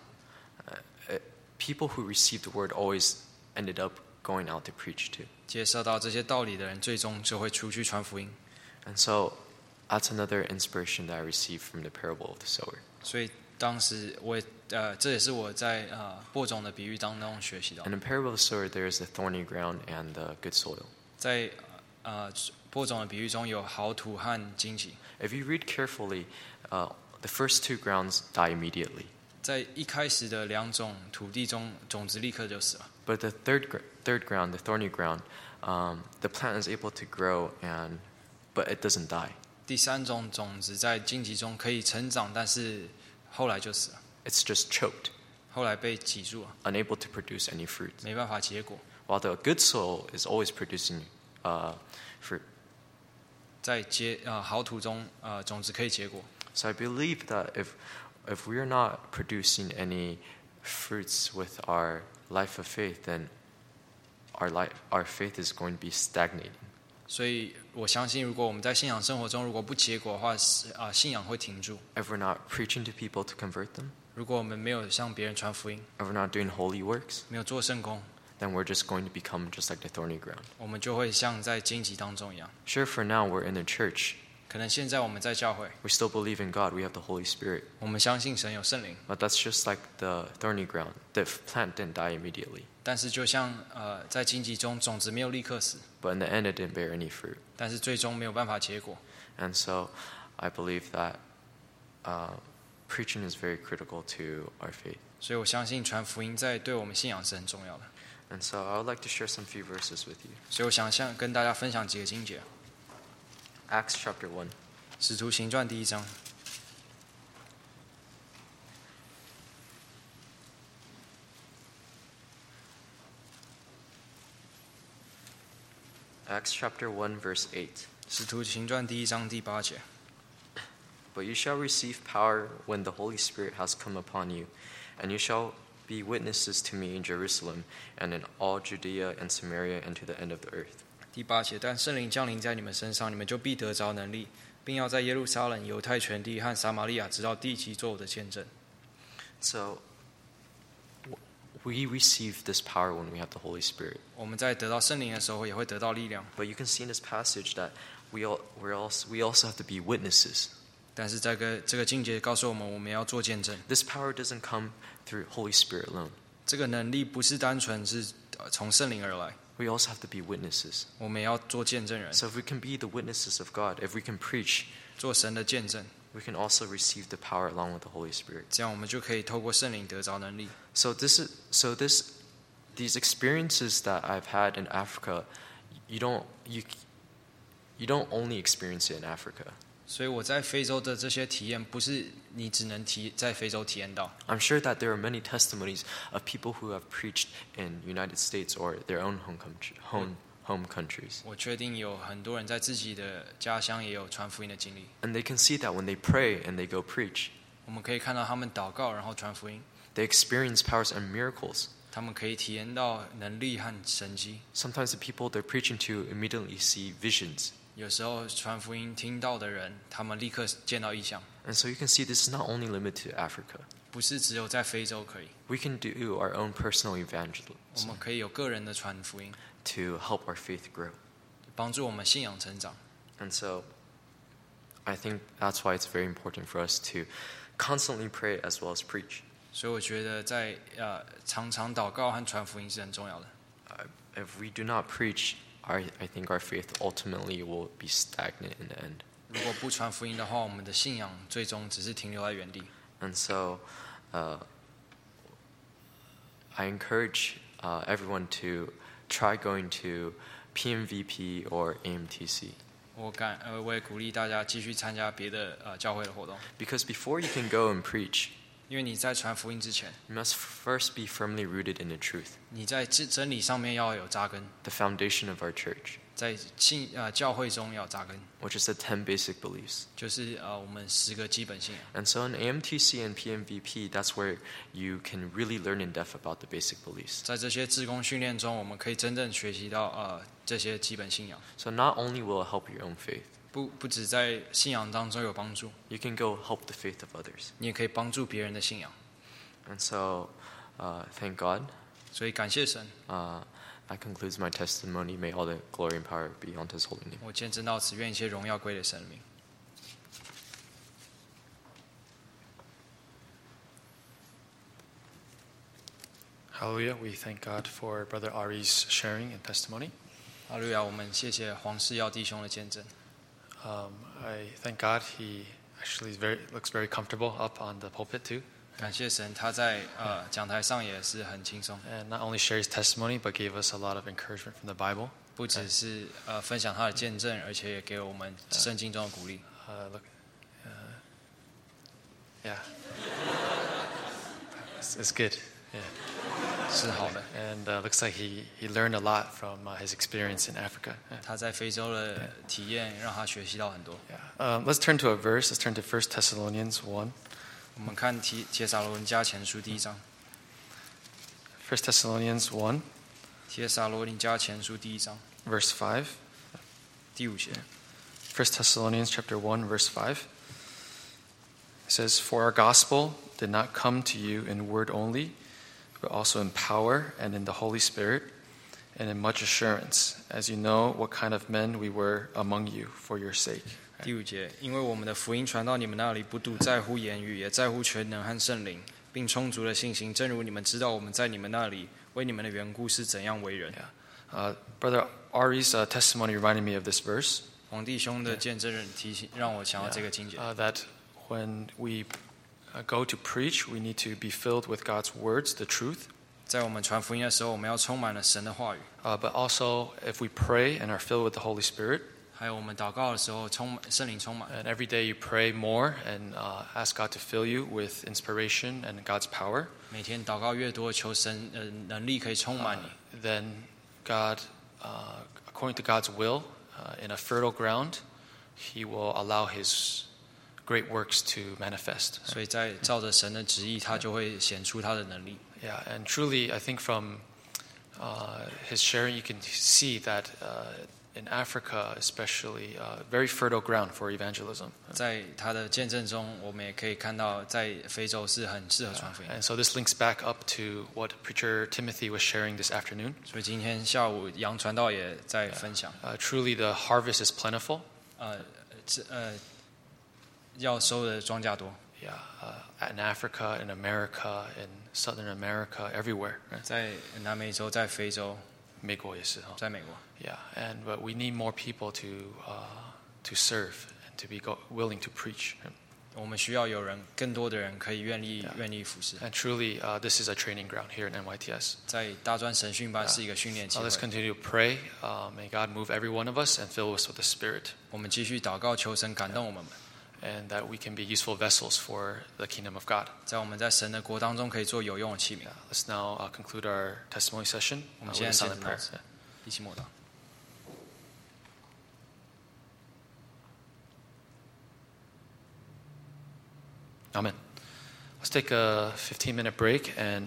Uh, people who received the word always ended up going out to preach too. 接受到这些道理的人，最终就会出去传福音。 And so that's another inspiration that I received from the parable of the sower. 所以当时我也呃，这也是我在呃播种的比喻当中学习到 In。the parable of the sower, there is the thorny ground and the good soil. 在呃播种的比喻中有好土和荆棘。 If you read carefully, uh, the first two grounds die immediately. 在一开始的两种土地中，种子立刻就死了。 But the third gr- third ground, the thorny ground, um, the plant is able to grow and, but it doesn't die. 第三种种子在荆棘中可以成长，但是后来就死了， It's just choked, 后来被挤住了， unable to produce any fruit. 没办法结果。 While the good soil is always producing uh, fruit. 在结呃好土中，呃种子可以结果。 So I believe that if if we are not producing any fruits with our life of faith, then our life our faith is going to be stagnating. 所以我相信，如果我们在信仰生活中如果不结果的话，啊，信仰会停住。 If we're not preaching to people to convert them, 如果我们没有向别人传福音， if we're not doing holy works, 没有做圣工， then we're just going to become just like the thorny ground. 我们就会像在荆棘当中一样。 Sure, for now we're in the church. 可能现在我们在教会， We still believe in God. We have the Holy Spirit. 我们相信神有圣灵， But that's just like the thorny ground. The plant didn't die immediately. 但是就像呃在荆棘中，种子没有立刻死， But in the end, it didn't bear any fruit. 但是最终没有办法结果。 And so I believe that uh, preaching is very critical to our faith. 所以我相信传福音在对我们信仰是很重要的。 And so I would like to share some few verses with you. 所以我想向跟大家分享几个经节， Acts chapter one. 使徒行传第一章。 Acts chapter one, verse eight. 使徒行传第一章第八节， But you shall receive power when the Holy Spirit has come upon you, and you shall be witnesses to me in Jerusalem and in all Judea and Samaria and to the end of the earth. 第八节，但圣灵降临在你们身上，你们就必得着能力，并要在耶路撒冷、犹太全地和撒玛利亚直到地极做我的见证。 So we receive this power when we have the Holy Spirit. 我们在得到圣灵的时候，也会得到力量。 But you can see in this passage that we all, we're also, we also have to be witnesses. 但是这个这个经节告诉我们，我们要做见证。 This power doesn't come through Holy Spirit alone. 这个能力不是单纯是呃从圣灵而来， We also have to be witnesses. 我们要做见证人， So if we can be the witnesses of God, if we can preach, 做神的见证， we can also receive the power along with the Holy Spirit. 这样我们就可以透过圣灵得着能力。 So this is so this these experiences that I've had in Africa, you don't you you don't only experience it in Africa. 所以我在非洲的这些体验，不是你只能体在非洲体验到。 I'm sure that there are many testimonies of people who have preached in United States or their own home country, home home countries. 我确定有很多人在自己的家乡也有传福音的经历。 And they can see that when they pray and they go preach, 我们可以看到他们祷告，然后传福音， they experience powers and miracles. 他们可以体验到能力和神迹。 Sometimes the people they're preaching to immediately see visions. 有时候传福音听到的人，他们立刻见到异象。 And so you can see this is not only limited to Africa. 不是只有在非洲可以， We can do our own personal 我 evangelism 们可以有个人的传福音， to help our faith grow. 帮助我们信仰成长。 And so I think that's why it's very important for us to constantly pray as well as preach. 所以我觉得在呃常常祷告和传福音是很重要的。 Uh, if we do not preach, our, I think our faith ultimately will be stagnant in the end. 如果不传福音的话，我们的信仰最终只是停留在原地。 And so uh, I encourage uh, everyone to try going to P M V P or A M T C. 我感呃，我也鼓励大家继续参加别的呃教会的活动， Because before you can go and preach, 因为你在传福音之前， you must first be firmly rooted in the truth, 你在真真理上面要有扎根， the foundation of our church, 在信呃教会中要扎根， which is the ten basic beliefs. 就是呃我们十个基本信仰。 And so in A M T C and P M V P, that's where you can really learn in depth about the basic beliefs. 在这些志工训练中，我们可以真正学习到呃这些基本信仰， So not only will it help your own faith, 不不只在信仰当中有帮助， you can go help the faith of others. 你也可以帮助别人的信仰。 And so uh, thank God. 所以感谢神， Uh, that concludes my testimony. May all the glory and power be unto his holy name. 我见证到此，愿一切荣耀归给神的名。 Hallelujah. We thank God for Brother Ari's sharing and testimony. 哈利路亚，我们谢谢黄世耀弟兄的见证。 Um, I thank God he actually is very, looks very comfortable up on the pulpit too. 感谢神，他在呃讲台上也是很轻松， And not only shares testimony, but gave us a lot of encouragement from the Bible. 不只是呃分享他的见证，而且也给我们圣经中的鼓励。 Uh, look, uh, yeah. it's, it's good. Yeah. 是好的。 And uh, looks like he, he learned a lot from uh, his experience in Africa. Yeah. 他在非洲的体验让他学习到很多。 Yeah. Um, let's turn to a verse. Let's turn to First Thessalonians one. 我们看提帖撒罗尼迦前书第一章， First Thessalonians one, 帖撒罗尼迦前书第一章 verse five. 第五节。 First Thessalonians chapter one, verse five. It says, "For our gospel did not come to you in word only, but also in power and in the Holy Spirit, and in much assurance, as you know what kind of men we were among you for your sake." 第五节，因为我们的福音传到你们那里，不独在乎言语，也在乎全能和圣灵，并充足的信心。正如你们知道，我们在你们那里为你们的缘故是怎样为人。 Yeah. Uh, Brother Ari's uh, testimony reminded me of this verse. 黄弟兄的见证人提醒，让我想到这个经节。 Uh, that when we uh, go to preach, we need to be filled with God's words, the truth. 在我们传福音的时候，我们要充满了神的话语。 Uh, but also, if we pray and are filled with the Holy Spirit, 还有我们祷告的时候，充满圣灵充满。 and every day you pray more and uh, ask God to fill you with inspiration and God's power, 每天祷告越多，求神呃能力可以充满你。 then God, uh, according to God's will, uh, in a fertile ground, He will allow His great works to manifest. 所以在照着神的旨意，他就会显出他的能力。 Yeah, and truly, I think from uh, his sharing, you can see that uh, in Africa, especially, uh, very fertile ground for evangelism. 在他的见证中，我们也可以看到，在非洲是很适合传福音。 And so this links back up to what preacher Timothy was sharing this afternoon. 所以今天下午杨传道也在分享， Uh, truly, the harvest is plentiful. 呃，这呃，要收的庄稼多， Yeah, uh, in Africa, in America, in Southern America, everywhere. Right? 在南美洲，在非洲， 美国也是哈。 在美国。 Yeah, and but we need more people to uh, to serve and to be go- willing to preach. 我们需要有人，更多的人可以愿意愿意服侍。 And truly, uh, this is a training ground here in N Y T S. 在大专神训班是一个训练机 Now 会 let's。continue to pray. Uh, may God move every one of us and fill us with the Spirit, 我们继续祷告，求神感动我们， and that we can be useful vessels for the kingdom of God. 在我们在神的国当中可以做有用的器皿。 Let's now uh, conclude our testimony session 我 uh, 们 with 现 a 在 silent 先 prayer. 祷一起默祷。 Amen. Let's take a fifteen minute break and